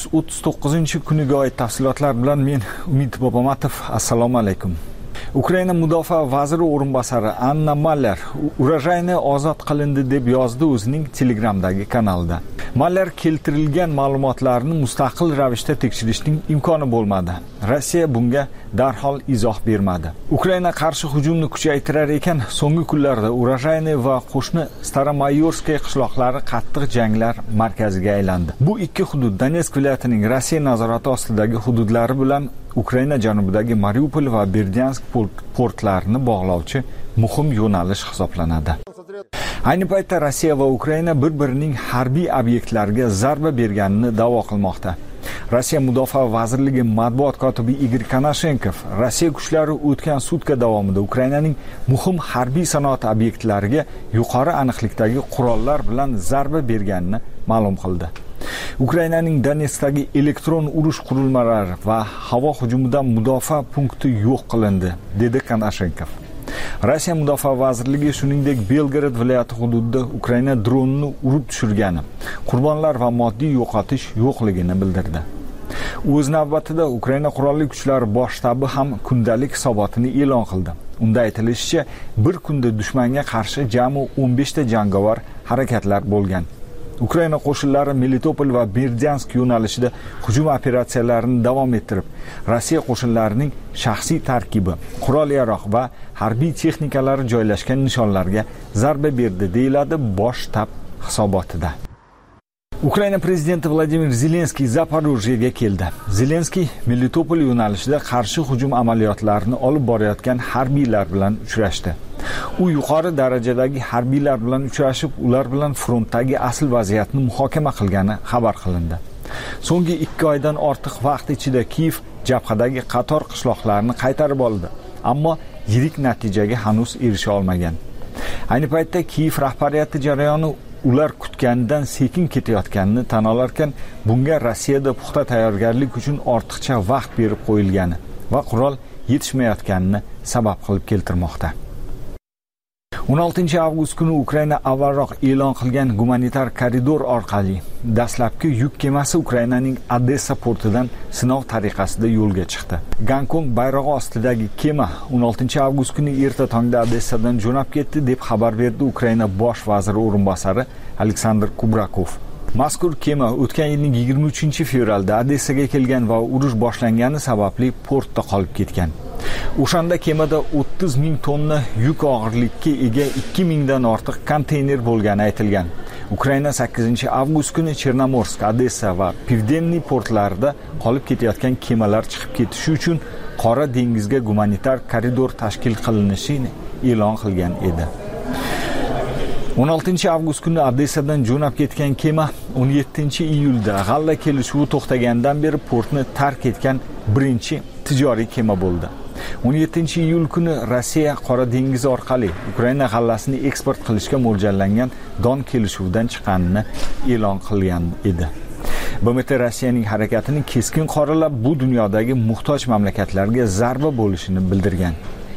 539-kuniga oid tafsilotlar bilan men Umid Bobomatov. Assalomu alaykum. Ukraina mudofaa vaziri o'rinbosari Anna Maller Urajayni ozod qilindi deb yozdi o'zining Telegramdagi kanalida. Maller keltirilgan ma'lumotlarni mustaqil ravishda tekshirishning imkoni bo'lmadi. Rossiya bunga darhol izoh bermadi. Ukraina qarshi hujumni kuchaytirar ekan, so'nggi kunlarda Urajayni va qo'shni Staromayorskiy qishloqlari qattiq janglar markaziga aylandi. Bu ikki hudud Donetsk viloyatining Rossiya nazorati ostidagi hududlari bilan Ukraina janubidagi Mariupol va Berdyansk portlarini bog'lovchi muhim yo'nalish hisoblanadi. Ayni paytda Rossiya va Ukraina bir-birining harbiy obyektlariga zarba berganini da'vo qilmoqda. Rossiya Mudofaa vazirligi matbuot kotibi Igor Konashenkov Rossiya kuchlari o'tgan sutka davomida Ukrainaning muhim harbiy sanoat obyektlariga yuqori aniqlikdagi qurollar bilan zarba berganini ma'lum qildi. Ukrainaning Donetskdagi elektron urush qurilmalari va havo hujumidan mudofaa punkti yo'q qilindi, dedi Konashenkov. Rossiya Mudofaa vazirligi shuningdek Belgorod viloyati hududida Ukraina dronini urib tushirgani, qurbonlar va moddiy yo'qotish yo'qligini bildirdi. O'z navbatida Ukraina qurolli kuchlari bosh shtabi ham kundalik hisobotini e'lon qildi. Unda aytilishicha, bir kunda dushmanga qarshi jami 15 ta jangovar harakatlar bo'lgan. Ukraina qo'shinlari Melitopol va Berdyansk yo'nalishida hujum operatsiyalarini davom ettirib, Rossiya qo'shinlarining shaxsiy tarkibi, qurol-yarog' va harbiy texnikalari joylashgan nishonlarga zarba berdi, deyiladi bosh shtab hisobotida. Ukraina prezidenti Vladimir Zelenskiy Zaporojyega keldi. Zelenskiy Melitopol yo'nalishida qarshi hujum amaliyotlarini olib borayotgan harbiylar bilan uchrashdi. U yuqori darajadagi harbiylar bilan uchrashib, ular bilan frontdagi asl vaziyatni muhokama qilgani xabar qilindi. So'nggi 2 oydan ortiq vaqt ichida Kiyev jabhadagi qator qishloqlarni qaytarib oldi, ammo yirik natijaga hanuz erisha olmagan. Ayni paytda Kiyev rahbariyati jarayoni ular kutganidan sekin ketayotganini tan olarkan, bunga Rossiyada puxta tayyorgarlik uchun ortiqcha vaqt berib qo'yilgani va qurol yetishmayotganini sabab qilib keltirmoqda. 16 avgust kuni Ukraina avvalroq e'lon qilgan gumanitar koridor orqali dastlabki yuk kemasi Ukrainaning Odessa portidan sinov tariqasida yo'lga chiqdi. Gonkong bayrog'i ostidagi kema 16 avgust kuni erta tongda Odessadan jo'nab ketdi deb xabar berdi Ukraina bosh vaziri o'rinbosari Aleksandr Kubrakov. Mazkur kema o'tgan yilning 23-fevralda Odessaga kelgan va urush boshlangani sababli portda qolib ketgan. O'shanda kemada 30 ming tonna yuk og'irlikka ega 2000 dan ortiq konteyner bo'lgani aytilgan. Ukraina 8-avgust kuni Chernomorsk, Odessa va Pivdenniy portlarida qolib ketayotgan kemalar chiqib ketishi uchun Qora dengizga gumanitar koridor tashkil qilinishini e'lon qilgan edi. 16-avgust kuni Odessadan jo'nab ketgan kema 17-iyulda g'alla kelishuvi to'xtagandan beri portni tark etgan birinchi tijoriy kema bo'ldi. 17-iyul kuni Rossiya Qora dengizi orqali Ukraina g'allasini eksport qilishga mo'ljallangan Don kelishuvidan chiqqanini e'lon qilgan edi. BMT Rossiyaning harakatini keskin qoralab, bu dunyodagi muhtoj mamlakatlarga zarba bo'lishini bildirgan.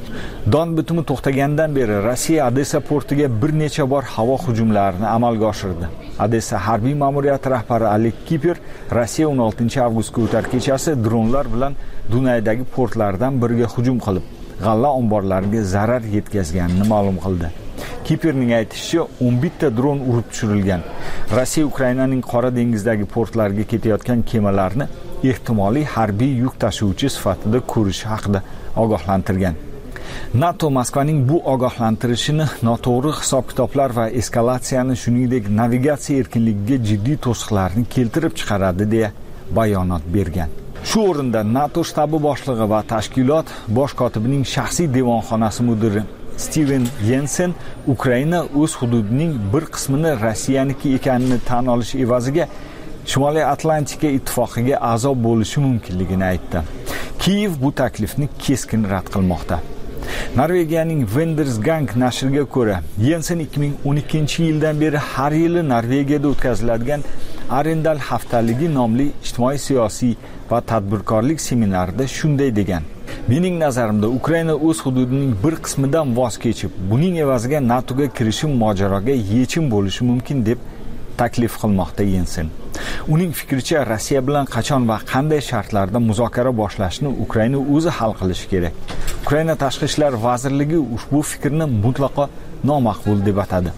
Don bitimi to'xtagandan beri Rossiya Odessa portiga bir necha bor havo hujumlarini amalga oshirdi. Odessa harbiy ma'muriyati rahbari Oleg Kiper Rossiya 16-avgustga o'tar kechasi dronlar bilan Dunaydagi portlardan biriga hujum qilib, g'alla omborlariga zarar yetkazganini ma'lum qildi. Kiperning aytishicha, 11 ta dron urib tushirilgan. Rossiya Ukrainaning Qora dengizdagi portlarga ketayotgan kemalarni ehtimoliy harbiy yuk tashuvchi sifatida ko'rishi haqida ogohlantirgan. NATO Moskvaning bu ogohlantirishini noto'g'ri hisob-kitoblar va eskalatsiyani, shuningdek navigatsiya erkinligiga jiddiy to'siqlarni keltirib chiqaradi deya bayonot bergan. Shu o'rinda NATO shtabi boshlig'i va tashkilot bosh kotibining shaxsiy devonxonasi mudiri Steven Jensen Ukraina o'z hududining bir qismini Rossiyaniki ekanini tan olish evaziga Shimoliy Atlantika ittifoqiga a'zo bo'lishi mumkinligini aytdi. Kiyev bu taklifni keskin rad qilmoqda. Norvegiyaning Vendersgang nashriga ko'ra, Jensen 2012-yildan beri har yili Norvegiyada o'tkaziladigan Arendal haftaligi nomli ijtimoiy, siyosiy va tadbirkorlik seminarida shunday degan: "Mening nazarimda Ukraina o'z hududining bir qismidan voz kechib, buning evaziga NATOga kirishi mojaroga yechim bo'lishi mumkin" deb taklif qilmoqda Jensen. Uning fikricha, Rossiya bilan qachon va qanday shartlarda muzokara boshlashni Ukraina o'zi hal qilishi kerak. Ukraina Tashqi ishlar vazirligi ushbu fikrni mutlaqo nomaqbul deb atadi.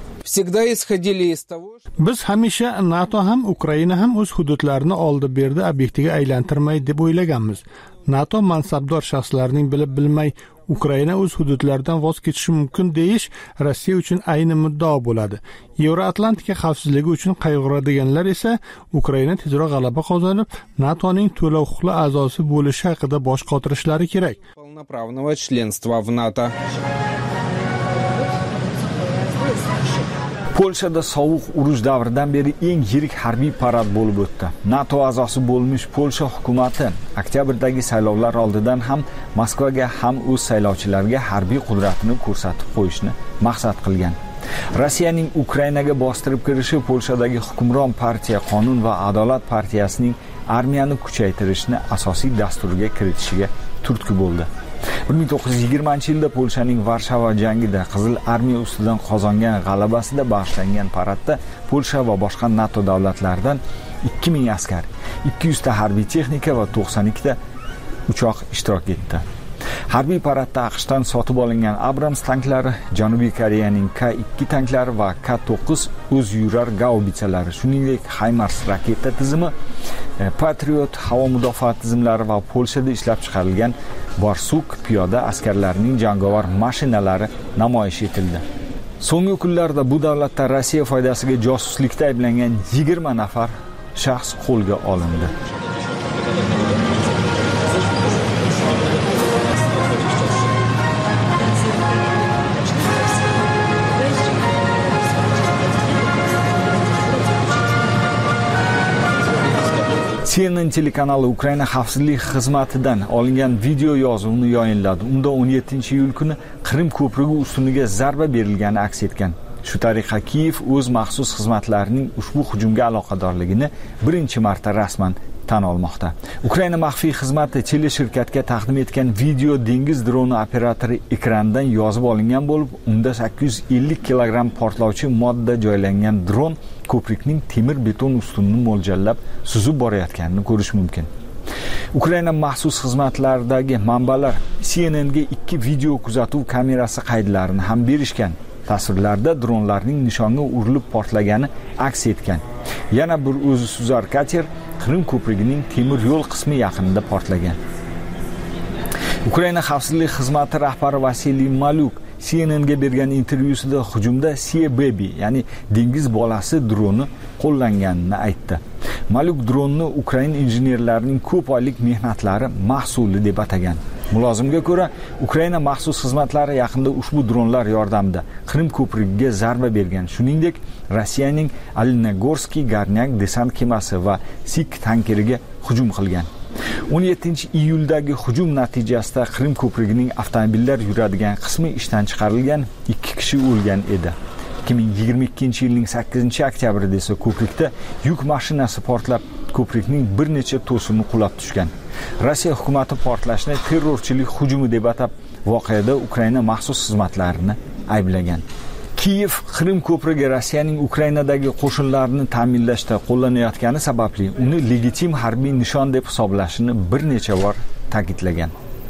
Biz hamisha NATO ham Ukraina ham o'z hududlarini oldi-berdi obyektiga aylantirmaydi deb o'ylaganmiz. NATO mansabdor shaxslarning bilib bilmay Ukraina o'z hududlaridan voz kechishi mumkin deyish Rossiya uchun ayni muddao bo'ladi. Yevroatlantika xavfsizligi uchun qayg'uradiganlar esa Ukraina tezroq g'alaba qozonib, NATOning to'la huquqli a'zosi bo'lishi haqida bosh qotirishlari kerak. Polshada sovuq urush davridan beri eng yirik harbiy parad bo'lib o'tdi. NATO a'zosi bo'lmish Polsha hukumati oktyabrdagi saylovlar oldidan ham Moskvaga ham o'z saylovchilariga harbiy qudratini ko'rsatib qo'yishni maqsad qilgan. Rossiyaning Ukrainaga bostirib kirishi Polshadagi hukmron partiya Qonun va adolat partiyasining armiyani kuchaytirishni asosiy dasturiga kiritishiga turtki bo'ldi. 1920-yilda Polshaning Varshava jangida Qizil armiya ustidan qozongan g'alabasida bag'ishlangan paradda Polsha va boshqa NATO davlatlaridan 2000 askar, 200 ta harbiy texnika va 92 ta uchoq ishtirok etdi. Harbiy paradda AQShdan sotib olingan Abrams tanklari, Janubiy Koreyaning K2 tanklari va K9 o'z yurar gaubitsalari, shuningdek HIMARS raketa tizimi, Patriot havo mudofaa tizimlari va Polshada ishlab chiqarilgan Borsuk piyoda askarlarining jangovar mashinalari namoyish etildi. So'nggi kunlarda bu davlatda Rossiya foydasiga josuslikda ayblangan 20 nafar shaxs qo'lga olindi. CNN telekanali Ukraina xavfsizlik xizmatidan olingan video yozuvni yayinladi. Unda 17-iyul kuni Qrim ko'prigi ustuniga zarba berilgani aks etgan. Shu tariqa Kiyev o'z maxsus xizmatlarining ushbu hujumga aloqadorligini birinchi marta rasman tan olmoqda. Ukraina maxfiy xizmati teleshirkatga taqdim etgan video dengiz droni operatori ekrandan yozib olingan bo'lib, unda 850 kilogramm portlovchi modda joylangan dron ko'prikning temir beton ustunini mo'ljallab suzib borayotganini ko'rish mumkin. Ukraina maxsus xizmatlaridagi manbalar CNNga 2 video kuzatuv kamerasi qaydlarini ham berishgan. Tasvirlarda dronlarning nishonga urilib portlagani aks etgan. Yana bir o'zi suzar kater Qrim ko'prigining temir yo'l qismi yaqinida portlagan. Ukraina xavfsizlik xizmati rahbari Vasiliy Maluk CNNga bergan intervyusida hujumda Sea Baby, ya'ni dengiz bolasi droni qo'llanganini aytdi. Maluk dronni Ukraina injenerlarining ko'p oylik mehnatlari mahsuli deb atagan. Mulozimga ko'ra, Ukraina maxsus xizmatlari yaqinda ushbu dronlar yordamida Qrim ko'prigiga zarba bergan. Shuningdek, Rossiyaning Alinogorskiy Garnyak desant kemasi va Sik tankeriga hujum qilgan. 17-iyuldagi hujum natijasida Qrim ko'prigining avtomobillar yuradigan qismi ishdan chiqarilgan, 2 kishi o'lgan edi. 2022-yilning 8-oktyabrida esa ko'prikda yuk mashinasi portlab, ko'prikning bir necha to'sini qulab tushgan. Rossiya hukumati portlashni terrorchilik hujumi deb atab, voqeada Ukraina maxsus xizmatlarini ayblagan. Kiyev Qrim ko'prigi Rossiyaning Ukrainadagi qo'shinlarini ta'minlashda qo'llanayotgani sababli uni legitim harbiy nishon deb hisoblashini bir necha bor ta'kidlagan.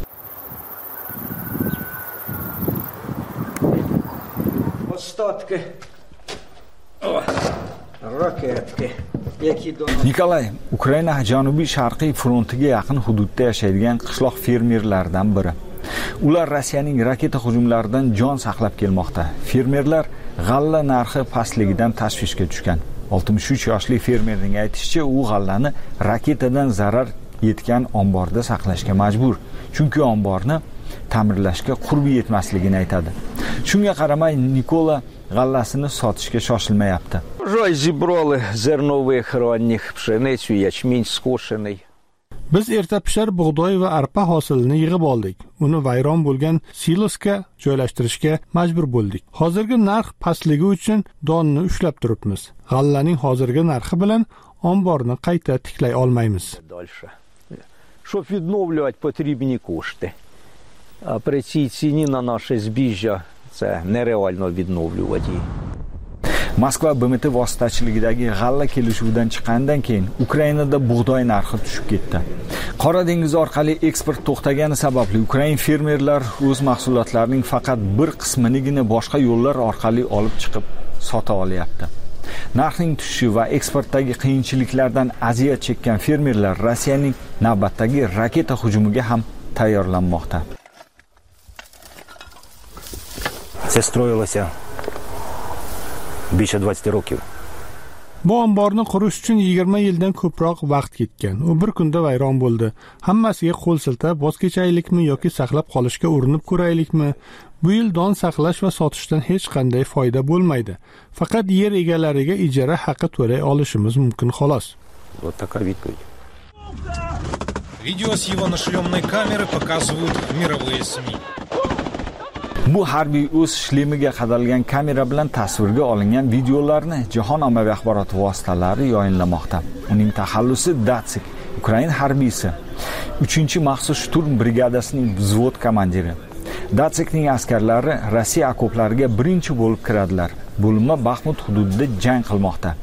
Nikolay Ukraina janubiy sharqiy frontiga yaqin hududda yashaydigan qishloq fermerlardan biri. Ular Rossiyaning raketa hujumlaridan jon saqlab kelmoqda. Fermerlar g'alla narxi pastligidan tashvishga tushgan. 63 yoshli fermerning aytishicha, u g'allani raketadan zarar yetgan omborda saqlashga majbur. Chunki omborni ta'mirlashga qurbi yetmasligini aytadi. Shunga qaramay Nikola g'allasini sotishga shoshilmayapti. Zibroли zernovых ранних pшеницу, ячмень скошенный. Biz erta pishar bug'doy va arpa hosilini yig'ib oldik. Uni vayron bo'lgan silosga joylashtirishga majbur bo'ldik. Hozirgi narx pastligi uchun donni ushlab turibmiz. G'allaning hozirgi narxi bilan omborni qayta tiklay olmaymiz. Щоб відновлювати потрібні кошти. А при цій ціні на наше збіжжя це нереально відновлювати. Moskva BMT vositachiligidagi g'alla kelishuvidan chiqqandan keyin Ukrainada bug'doy narxi tushib ketdi. Qora dengiz orqali eksport to'xtagani sababli Ukrain fermerlar o'z mahsulotlarining faqat bir qisminigina boshqa yo'llar orqali olib chiqib sota olyapti. Narxning tushishi va eksportdagi qiyinchiliklardan aziyat chekkan fermerlar Rossiyaning navbatdagi raketa hujumiga ham tayyorlanmoqda. Це строїлося більше 20 років. Bu omborni qurish uchun 20 yildan ko'proq vaqt ketgan. U bir kunda vayron bo'ldi. Hammasiga qo'l siltab, voz kechaylikmi yoki saqlab qolishga urinib ko'raylikmi? Bu yil don saqlash va sotishdan hech qanday foyda bo'lmaydi. Faqat yer egalariga ijara haqi to'lay olishimiz mumkin xolos. Вот такая відповідь. Видео с его нашлемной камеры показывают мировые СМИ. Bu harbiy o'z shlemiga qadalgan kamera bilan tasvirga olingan videolarni jahon ommaviy axborot vositalari yayinlamoqda. Uning taxallusi Datsik, Ukraina harbiysi, 3-maxsus shturm brigadasining vзвод komandiri. Datsikning askarlari Rossiya okoplariga birinchi bo'lib kiradilar. Bo'linma Baxmut hududida jang qilmoqda.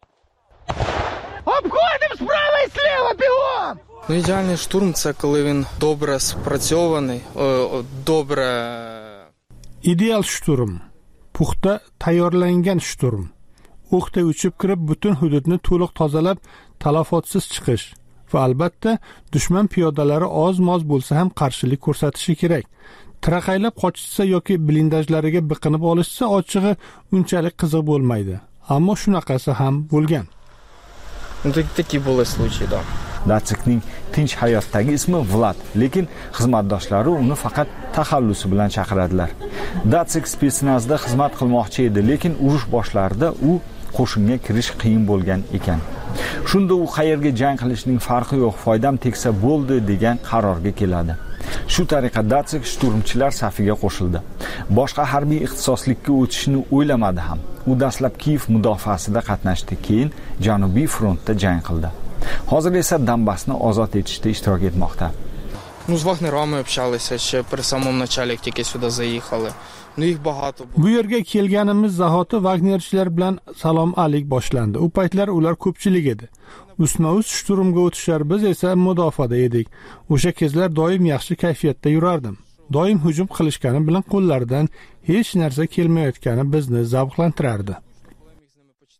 Обходимо справа і слева, бігом! Ідеальний штурм це коли він добре спрацьований, добре Ideal shturm, puxta tayyorlangan shturm. O'qda uchib kirib, butun hududni to'liq tozalab, talofotsiz chiqish va albatta dushman piyodalari oz-moz bo'lsa ham qarshilik ko'rsatishi kerak. Tiraqaylab qochishsa yoki blindajlariga biqinib olishsa, ochig'i unchalik qiziq bo'lmaydi. Ammo shunaqasi ham bo'lgan. Такі були случаї, да. Datsikning tinch hayotdagi ismi Vlad, lekin xizmatdoshlari uni faqat taxallusi bilan chaqiradilar. Datsik spetsnazda xizmat qilmoqchi edi, lekin urush boshlarida u qo'shinga kirish qiyin bo'lgan ekan. Shunda u qayerga jang qilishning farqi yo'q, foydam tegsa bo'ldi degan qarorga keladi. Shu tariqa Datsik shturmchilar safiga qo'shildi. Boshqa harbiy ixtisoslikka o'tishni o'ylamadi ham. U dastlab Kiyev mudofaasida qatnashdi, keyin Janubiy frontda jang qildi. Hozir esa Donbassni ozod etishda ishtirok etmoqda. Ну, з вагнерами общалися ще при самому началі, як тільки сюди заїхали. Ну, їх багато було. Bu yerga kelganimiz zahoti Wagnerchilar bilan salom alik boshlandi. U paytlar ular ko'pchilik edi. Ustma-ust shturmga o'tishar, biz esa mudofaada edik. O'sha kezlar doim yaxshi kayfiyatda yurardim. Doim hujum qilishgani bilan qo'llaridan hech narsa kelmayotgani bizni zavqlantirardi.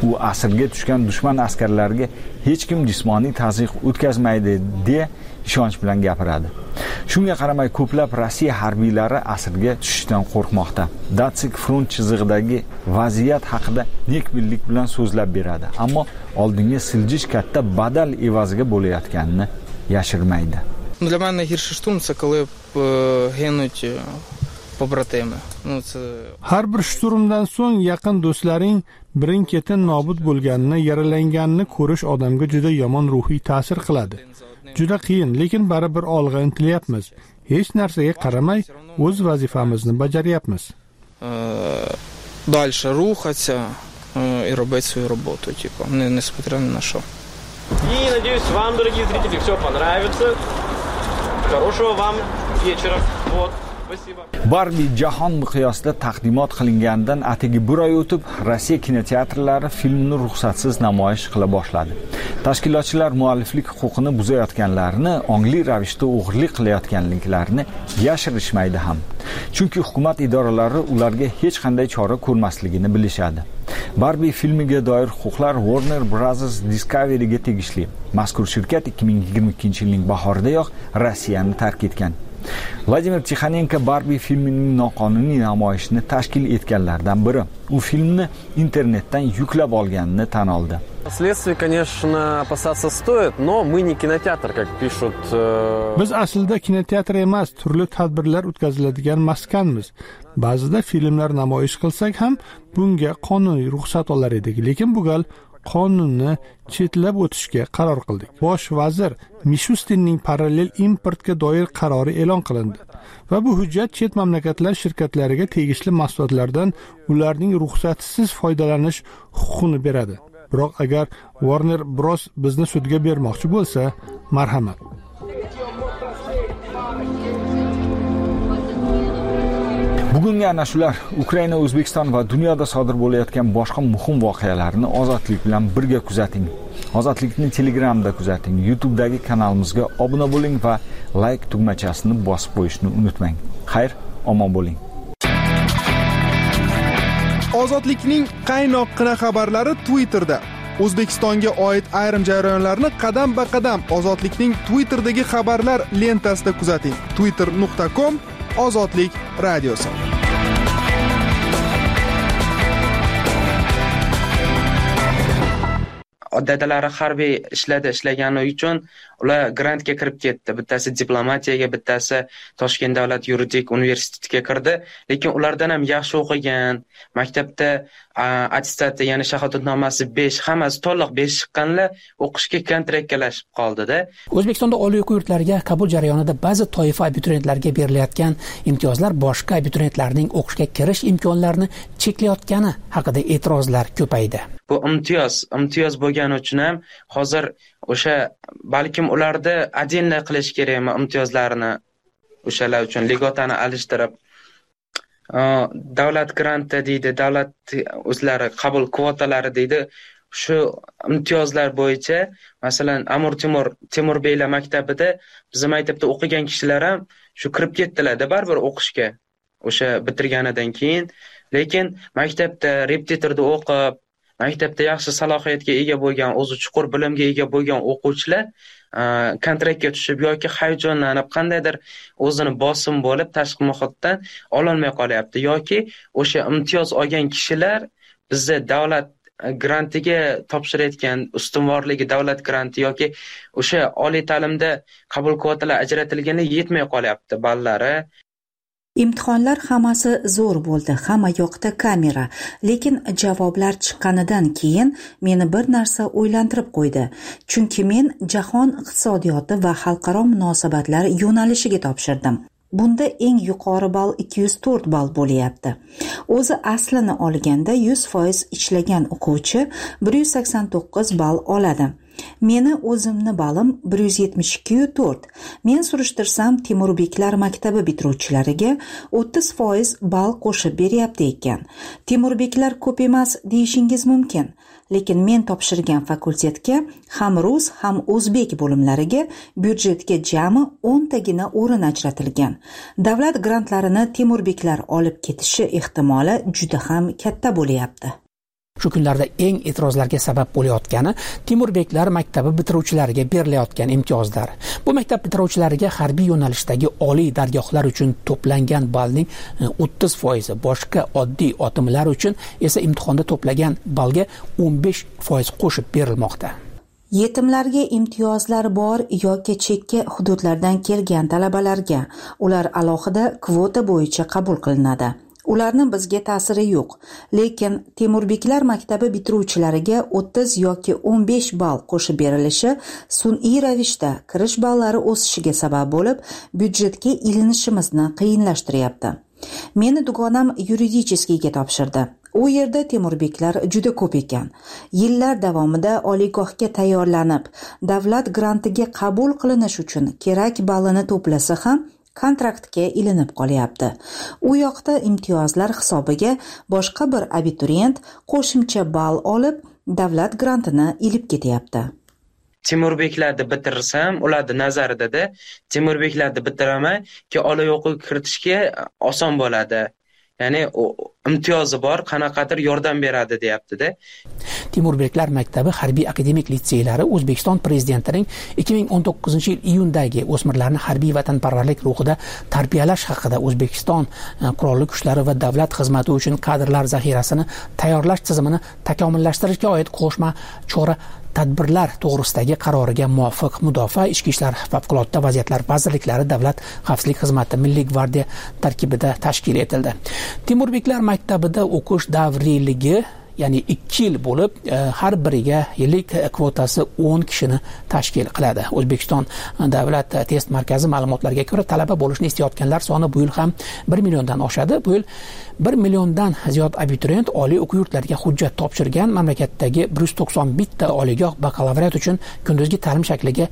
u asirga tushgan dushman askarlariga hech kim jismoniy tazyiq o'tkazmaydi deya ishonch bilan gapiradi. Shunga qaramay ko'plab Rossiya harbiylari asirga tushishdan qo'rqmoqda. Datsik front chizig'idagi vaziyat haqida nekbillik bilan so'zlab beradi, ammo oldinga siljish katta badal evaziga bo'layotganini yashirmaydi. Для мене найгірший штурм це коли гинуть побратими. Har bir shturmdan so'ng yaqin do'stlaring birin-ketin nobud bo'lganini, yaralanganini ko'rish odamga juda yomon ruhiy ta'sir qiladi. Juda qiyin, lekin baribir olg'a intilyapmiz. Hech narsaga qaramay o'z vazifamizni bajaryapmiz. Дальше рухатися и робити свою роботу, типа, несмотря ни на що. И надеюсь, вам, дорогие зрители, все понравится. Хорошего вам вечера. Вот. Barbie jahon miqyosida taqdimot qilinganidan atigi bir oy o'tib, Rossiya kinoteatrlari filmni ruxsatsiz namoyish qila boshladi. Tashkilotchilar mualliflik huquqini buzayotganlarni, ongli ravishda o'g'irlik qilayotganliklarini yashirishmaydi ham. Chunki hukumat idoralari ularga hech qanday chora ko'rmasligini bilishadi. Barbie filmiga doir huquqlar Warner Bros. Discovery'ga tegishli. Mazkur shirkat 2022-yilning bahoridayoq Rossiyani tark etgan. Vladimir Tixanenko Barbie filmining noqonuniy namoyishini tashkil etganlardan biri. U filmni internetdan yuklab olganini tan oldi. Следствие, конечно, опасаться стоит, но мы не кинотеатр, как пишут. Biz aslida kinoteatr emas, turli tadbirlar o'tkaziladigan maskanmiz. Ba'zida filmlar namoyish qilsak ham bunga qonuniy ruxsat olar edik, lekin bu gal qonunni chetlab o'tishga qaror qildik. Bosh vazir Mishustinning parallel importga doir qarori e'lon qilindi va bu hujjat chet mamlakatlar shirkatlariga tegishli mahsulotlardan ularning ruxsatsiz foydalanish huquqini beradi. Biroq agar Warner Bros bizni sudga bermoqchi bo'lsa, marhamat. Bugungi ana shular Ukraina, O'zbekiston va dunyoda sodir bo'layotgan boshqa muhim voqealarni Ozodlik bilan birga kuzating. Ozodlikni Telegramda kuzating. YouTube'dagi kanalimizga obuna bo'ling va like tugmachasini bosib qo'yishni unutmang. Xayr, omon bo'ling. Ozodlikning qaynoqqina xabarlari Twitterda. O'zbekistonga oid ayrim jarayonlarni qadam-ba-qadam Ozodlikning Twitter'dagi xabarlar lentasida kuzating. twitter.com/Ozodlik radiosi. Dadalari harbiy ishlagani uchun ular grantga kirib ketdi. Bittasi diplomatiyaga, bittasi Toshkent davlat yuridik universitetiga kirdi. Lekin ulardan ham yaxshi o'qigan, maktabda attestati, ya'ni shahodatnomasi 5, hammasi to'liq 5 chiqqanlar o'qishga kontraktlashib qoldi-da. O'zbekistonda oliy o'quv yurtlariga qabul jarayonida ba'zi toifa abituriyentlarga berilayotgan imtiyozlar boshqa abituriyentlarning o'qishga kirish imkonlarini cheklayotgani haqida e'tirozlar ko'paydi. Bu imtiyoz bo'lgani uchun ham hozir o'sha balkim ularda отдельно qilish kerakmi imtiyozlarini, o'shalar uchun ligotani alishtirib davlat granti deydi, davlat o'zlari qabul kvotalari deydi. Shu imtiyozlar bo'yicha masalan Amir Temurbeylar maktabida biz maktabda o'qigan kishilar ham shu kirib ketdilar-da baribir o'qishga o'sha bitirganidan keyin, lekin maktabda repetitorda o'qib, maktabda yaxshi salohiyatga ega bo'lgan, o'zi chuqur bilimga ega bo'lgan o'quvchilar kontraktga tushib yoki hayajonlanib qandaydir o'zini bosim bo'lib tashqi muhitdan ololmay qolyapti, yoki o'sha imtiyoz olgan kishilar bizda davlat grantiga topshirayotgan ustunvorligi davlat granti yoki o'sha oliy ta'limda qabul kvotalar ajratilganda yetmay qolyapti ballari. Imtihonlar hammasi zo'r bo'ldi, hamma yoqda kamera, lekin javoblar chiqqanidan keyin meni bir narsa o'ylantirib qo'ydi. Chunki men jahon iqtisodiyoti va xalqaro munosabatlar yo'nalishiga topshirdim. Bunda eng yuqori ball 204 ball bo'lyapti. O'zi aslini olganda 100% ishlagan o'quvchi 189 ball oladi. Meni o'zimni ballim 172.4. Men surishtirsam Temurbeklar maktabi bitiruvchilariga 30% ball qo'shib beryapti ekan. Temurbeklar ko'p emas deyishingiz mumkin, lekin men topshirgan fakultetga ham rus, ham o'zbek bo'limlariga byudjetga jami 10 tagina o'rin ajratilgan. Davlat grantlarini Temurbeklar olib ketishi ehtimoli juda ham katta bo'lyapti. shu kunlarda eng e'tirozlarga sabab bo'layotgani Temurbeklar maktabi bitiruvchilariga berilayotgan imtiyozlar. Bu maktab bitiruvchilariga harbiy yo'nalishdagi oliy dargohlar uchun to'plangan ballning 30%, boshqa oddiy otimlar uchun esa imtihonda to'plagan ballga 15% qo'shib berilmoqda. Yetimlarga imtiyozlar bor yoki chekka hududlardan kelgan talabalarga ular alohida kvota bo'yicha qabul qilinadi. Ularning bizga ta'siri yo'q, lekin Temurbeklar maktabi bitiruvchilariga 30 yoki 15 ball qo'shib berilishi sun'iy ravishda kirish ballari o'sishiga sabab bo'lib, byudjetga ilinishimizni qiyinlashtiryapti. Meni dugonam yuridicheskiyga topshirdi. U yerda Temurbeklar juda ko'p ekan. Yillar davomida oliygohga tayyorlanib, davlat grantiga qabul qilinish uchun kerak ballini to'plasa ham kontraktga ilinib qolyapti. U yoqda imtiyozlar hisobiga boshqa bir abituriyent qo'shimcha ball olib, davlat grantini ilib ketyapti. Temurbeklarni bitirsam, ularning nazarida Temurbeklarni bitiraman, ki oliy o'quv kiritishga oson bo'ladi. Ya'ni imtiyozi bor, qanaqadir yordam beradi deyapti-da. Temurbeklar maktabi harbiy akademik litseylari O'zbekiston prezidentining 2019-yil iyundagi o'smirlarni harbiy vatanparvarlik ruhida tarbiyalash haqida O'zbekiston qurolli kuchlari va davlat xizmati uchun kadrlar zaxirasini tayyorlash tizimini takomillashtirishga oid qo'shma chora tadbirlar to'g'risidagi qaroriga muvofiq Mudofaa, Ichki ishlar, favqulodda vaziyatlar vazirliklari, Davlat xavfsizlik xizmati, Milliy gvardiya tarkibida tashkil etildi. Temurbeklar maktabida o'qish davriyligi ya'ni 2 yil bo'lib, har biriga yillik kvotasi 10 kishini tashkil qiladi. O'zbekiston davlat test markazi ma'lumotlariga ko'ra, talaba bo'lishni istayotganlar soni bu yil ham 1 milliondan oshadi. Bu yil 1 milliondan ziyod abituriyent oliy o'quv yurtlariga hujjat topshirgan. Mamlakatdagi 191 ta oliygoh bakalavriat uchun kunduzgi ta'lim shakliga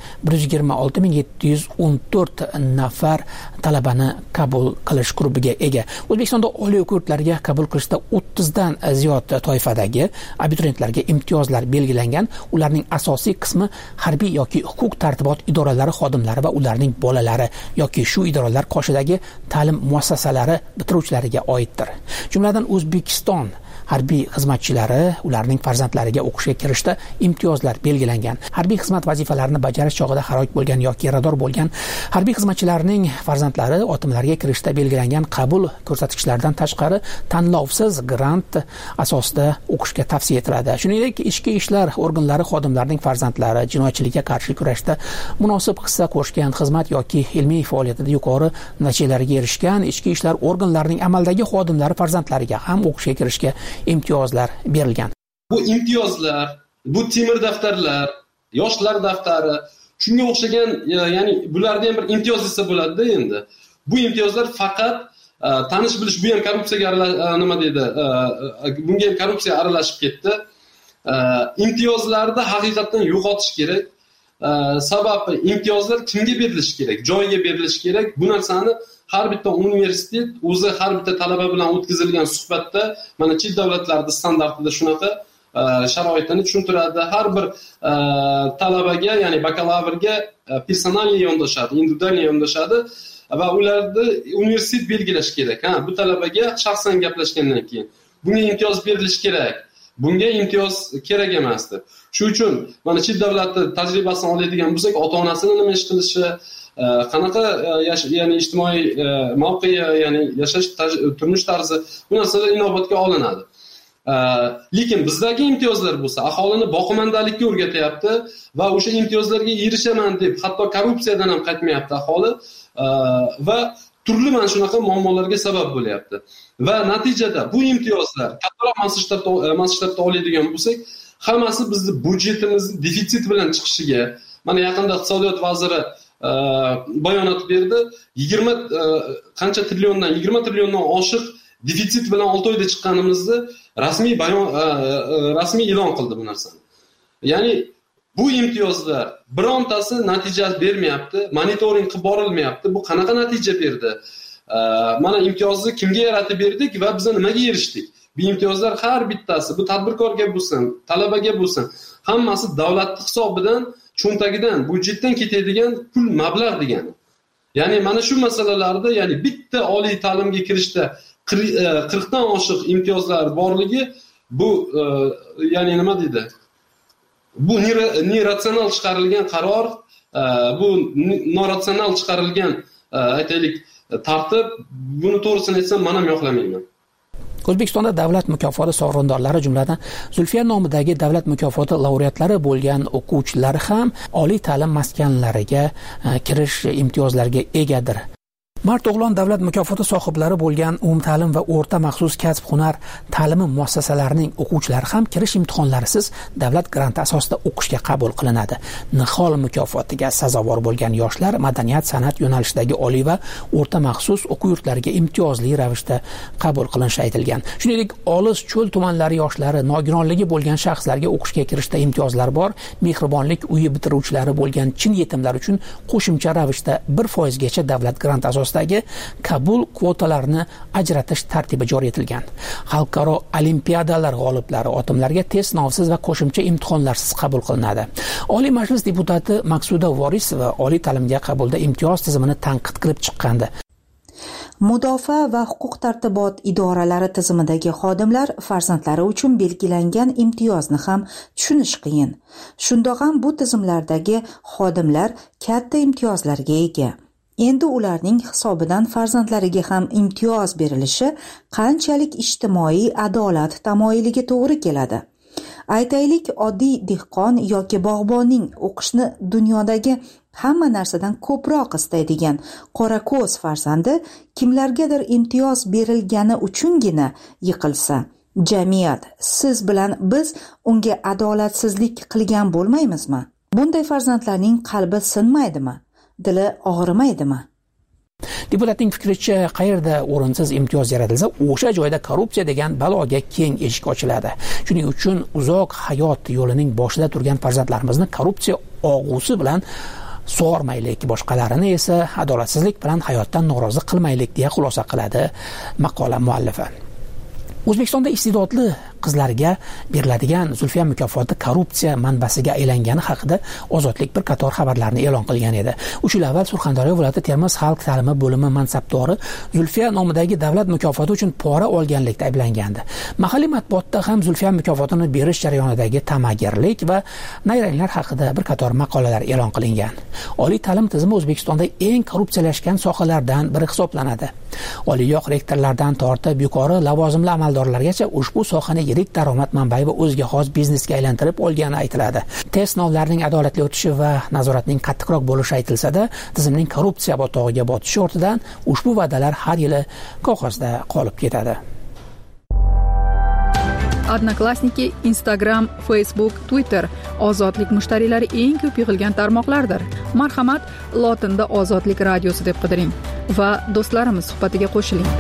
126.714 nafar talabani qabul qilish grupiga ega. O'zbekistonda oliy o'quv yurtlariga qabul qilishda 30 dan ziyod toifadagi abituriyentlarga imtiyozlar belgilangan. Ularning asosiy qismi harbiy yoki huquq tartibot idoralari xodimlari va ularning bolalari yoki shu idoralar qoshidagi ta'lim muassasalari bitiruvchilariga oiddir. Jumladan O'zbekiston harbiy xizmatchilari ularning farzandlariga o'qishga kirishda imtiyozlar belgilangan. Harbiy xizmat vazifalarini bajarish chog'ida halok bo'lgan yoki yarador bo'lgan harbiy xizmatchilarning farzandlari otimlarga kirishda belgilangan qabul ko'rsatkichlaridan tashqari tanlovsiz grant asosida o'qishga tavsiya etiladi. Shuningdek, ichki ishlar organlari xodimlarining farzandlari jinoyatchilikka qarshi kurashda munosib hissa qo'shgan, xizmat yoki ilmiy faoliyatida yuqori natijalarga erishgan ichki ishlar organlarining amaldagi xodimlari farzandlariga ham o'qishga kirishga imtiyozlar berilgan. Bu imtiyozlar, bu temir daftarlar, yoshlar daftari, shunga o'xshagan, ya'ni bularda ham bir imtiyoz desa bo'ladi-da endi. Bu imtiyozlar faqat tanish bilish, bu ham korrupsiyaga nima deydi, bunga ham korrupsiya aralashib ketdi. Imtiyozlarni haqiqatan yo'qotish kerak. Sababi imtiyozlar kimga berilishi kerak? Joyiga berilishi kerak. Bu narsani har bitta universitet o'zi har bitta talaba bilan o'tkazilgan suhbatda mana chet davlatlarda standartida shunaqa sharoitini tushuntiradi. Har bir talabaga, ya'ni bakalavrga personalniy yondashadi, individualniy yondashadi va ularni universitet belgilash kerak. Bu talabaga shaxsan gaplashgandan keyin bunga imtiyoz berilishi kerak. Bunga imtiyoz kerak emasdi. Shuning uchun mana chet davlatda tajribasini oladigan bo'lsak, ota-onasini nima ish qilishi, qanaqa ya'ni ijtimoiy mavqei, ya'ni yashash turmush tarzi, bu narsalar inobatga olinadi. Lekin bizdagi imtiyozlar bo'lsa, aholini boqimandalikka o'rgatyapti va o'sha imtiyozlarga erishaman deb hatto korrupsiyadan ham qaytmayapti aholi va turli mana shunaqa muammolarga sabab bo'lyapti. Va natijada bu imtiyozlar kattaroq masshtabda oladigan bo'lsak, hammasi bizni byudjetimizni defitsit bilan chiqishiga, mana yaqinda iqtisodiyot vaziri bayonot berdi, 20 trilliondan oshiq defitsit bilan 6 oyda chiqqanimizni rasmiy e'lon qildi bu narsani. Ya'ni bu imtiyozlar birontasi natija bermayapti, monitoring qilib borilmayapti. Bu qanaqa natija berdi? Mana imtiyozni kimga yaratib berdik va biz nimaga erishdik? Bu imtiyozlar har bittasi, bu tadbirkorga bo'lsin, talabaga bo'lsin, hammasi davlatning hisobidan, cho'ntagidan, byudjetdan ketadigan pul mablag' degani. Ya'ni mana shu masalalarda, ya'ni bitta oliy ta'limga kirishda 40 dan oshiq imtiyozlar borligi bu ya'ni nima deydi? Bu neratsional chiqarilgan qaror, bu noratsional chiqarilgan aytaylik tartib, buni to'g'risini aytsam men ham yoqlamayman. O'zbekistonda davlat mukofoti sovrindorlari jumladan Zulfiya nomidagi davlat mukofoti laureatlari bo'lgan o'quvchilar ham oliy ta'lim maskanlariga kirish imtiyozlariga egadir. Mart o'g'lon davlat mukofoti sohiblari bo'lgan umumta'lim va o'rta maxsus kasb-hunar ta'limi muassasalarining o'quvchilari ham kirish imtihonlarisiz davlat granti asosida o'qishga qabul qilinadi. Nihol mukofotiga sazovor bo'lgan yoshlar madaniyat, san'at yo'nalishidagi oliy va o'rta maxsus o'quv yurtlariga imtiyozli ravishda qabul qilinishi aytilgan. Shuningdek, olis cho'l tumanlari yoshlari, nogironligi bo'lgan shaxslarga o'qishga kirishda imtiyozlar bor. Mehribonlik uyi bitiruvchilari bo'lgan chin yetimlar uchun qo'shimcha ravishda 1% gacha davlat grant asosida qabul kvotalarini ajratish tartibi joriy etilgan. Xalqaro olimpiadalar g'oliblari otimlarga test sinovsiz va qo'shimcha imtihonlarsiz qabul qilinadi. Oliy Majlis deputati Maqsuda Vorisova oliy ta'limga qabulda imtiyoz tizimini tanqid qilib chiqqandi. Mudofaa va huquq-tartibot idoralari tizimidagi xodimlar farzandlari uchun belgilangan imtiyozni ham tushunish qiyin. Shundoq ham bu tizimlardagi xodimlar katta imtiyozlarga ega. Endi ularning hisobidan farzandlariga ham imtiyoz berilishi qanchalik ijtimoiy adolat tamoyiliga to'g'ri keladi. Aytaylik, oddiy dehqon yoki bog'bonning o'qishni dunyodagi hamma narsadan ko'proq istaydigan qorako'z farzandi kimlargadir imtiyoz berilgani uchungina yiqilsa, jamiyat, siz bilan biz unga adolatsizlik qilgan bo'lmaymizmi? Bunday farzandlarning qalbi sinmaydimi? Dili og'rimaydimi? Deputatning fikricha, qayerda o'rinsiz imtiyoz yaratilsa, o'sha joyda korrupsiya degan baloga keng eshik ochiladi. Shuning uchun uzoq hayot yo'lining boshida turgan farzandlarimizni korrupsiya og'usi bilan sug'ormaylik, boshqalarini esa adolatsizlik bilan hayotdan norozi qilmaylik deya xulosa qiladi maqola muallifi. O'zbekistonda iste'dodli qizlarga beriladigan Zulfiya mukofoti korrupsiya manbasiga aylangani haqida Ozodlik bir qator xabarlarni e'lon qilgan edi. 3 yil avval Surxondaryo viloyati Termiz xalq ta'limi bo'limi mansabdori Zulfiya nomidagi davlat mukofoti uchun pora olganlikda ayblangandi. Mahalliy matbuotda ham Zulfiya mukofotini berish jarayonidagi ta'magirlik va nayranglar haqida bir qator maqolalar e'lon qilingan. Oliy ta'lim tizimi O'zbekistonda eng korrupsiyalashgan sohalardan biri hisoblanadi. Oliyoq rektorlardan tortib yuqori lavozimli amaldorlargacha ushbu sohani yirik daromad manbai va o'ziga xos biznesga aylantirib olgani aytiladi. Test sinovlarining adolatli o'tishi va nazoratning qattiqroq bo'lishi aytilsa-da, tizimning korrupsiya botog'iga botishi ortidan ushbu va'dalar har yili qog'ozda qolib ketadi. Odnoklassniki, Instagram, Facebook, Twitter ozodlik mushtariylari eng ko'p yig'ilgan tarmoqlardir. Marhamat, lotinda Ozodlik radiosi deb qidiring va do'stlarimiz suhbatiga qo'shiling.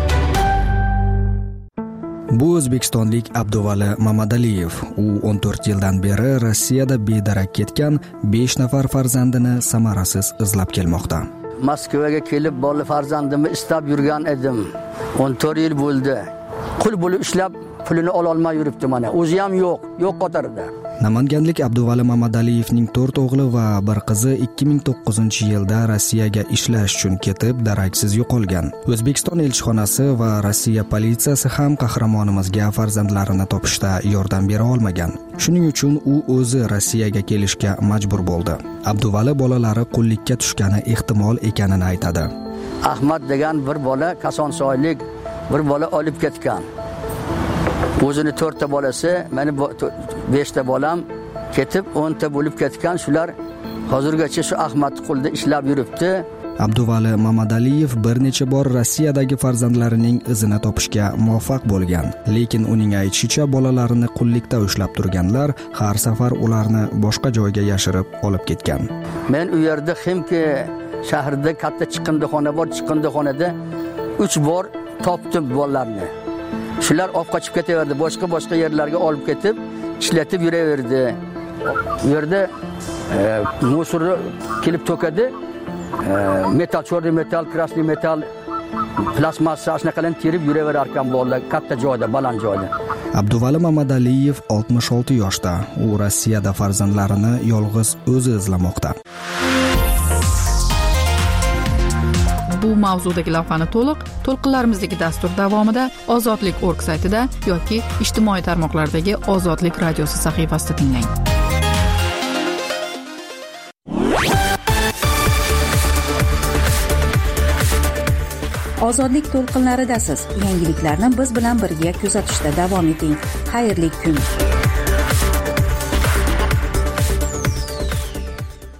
Bu o'zbekistonlik Abduvali Mamadaliyev. U 14 yildan beri Rossiyada bedarak ketgan 5 nafar farzandini samarasiz izlab kelmoqda. Moskvaga kelib, bola farzandimni istab yurgan edim. 14 yil bo'ldi. Qul bo'lib ishlab pulini ola olmay yuribdi mana. O'zi ham yo'q qatorida. Namanganlik Abduvali Mamataliyevning 4 o'g'li va bir qizi 2009-yilda Rossiyaga ishlash uchun ketib, daraksiz yo'qolgan. O'zbekiston elchixonasi va Rossiya politsiyasi ham qahramonimizga farzandlarini topishda yordam bera olmagan. Shuning uchun u o'zi Rossiyaga kelishga majbur bo'ldi. Abduvali bolalari qullikka tushgani ehtimol ekanini aytadi. Ahmad degan bir bola Kosonsoylik bir bola olib ketgan. O'zini 4 ta bolasi, meni 5 ta bolam ketib 10 ta bo'lib ketgan. Shular hozirgacha shu Ahmad qo'lda ishlab yuribdi. Abduvali Mamadaliyev bir necha bor Rossiyadagi farzandlarining izini topishga muvaffaq bo'lgan, lekin uning aytishicha bolalarini qullikda ushlab turganlar har safar ularni boshqa joyga yashirib olib ketgan. Men u yerda Ximki shahrida katta chiqindixona bor, chiqindixonada 3 bor topdim bolalarni. Shular olib qochib ketaverdi, boshqa yerlarga olib ketib, ishlatib yuraverdi. Bu yerda musorni kelib to'kadi. Metal, chorli metal, krasniy metal, plastmassa shunaqalarni terib yuraverar ekan bolalar katta joyda, baland joyda. Abduvali Mamadaliyev 66 yoshda. U Rossiyada farzandlarini yolg'iz o'zi izlamoqda. bu mavzudagi lavhani to'lqinlarimizdagi dastur davomida ozodlik.org saytida yoki ijtimoiy tarmoqlardagi Ozodlik radiosi sahifasida tinglang. Ozodlik to'lqinlaridasiz. Yangiliklarni biz bilan birga kuzatishda davom eting. Xayrli kun.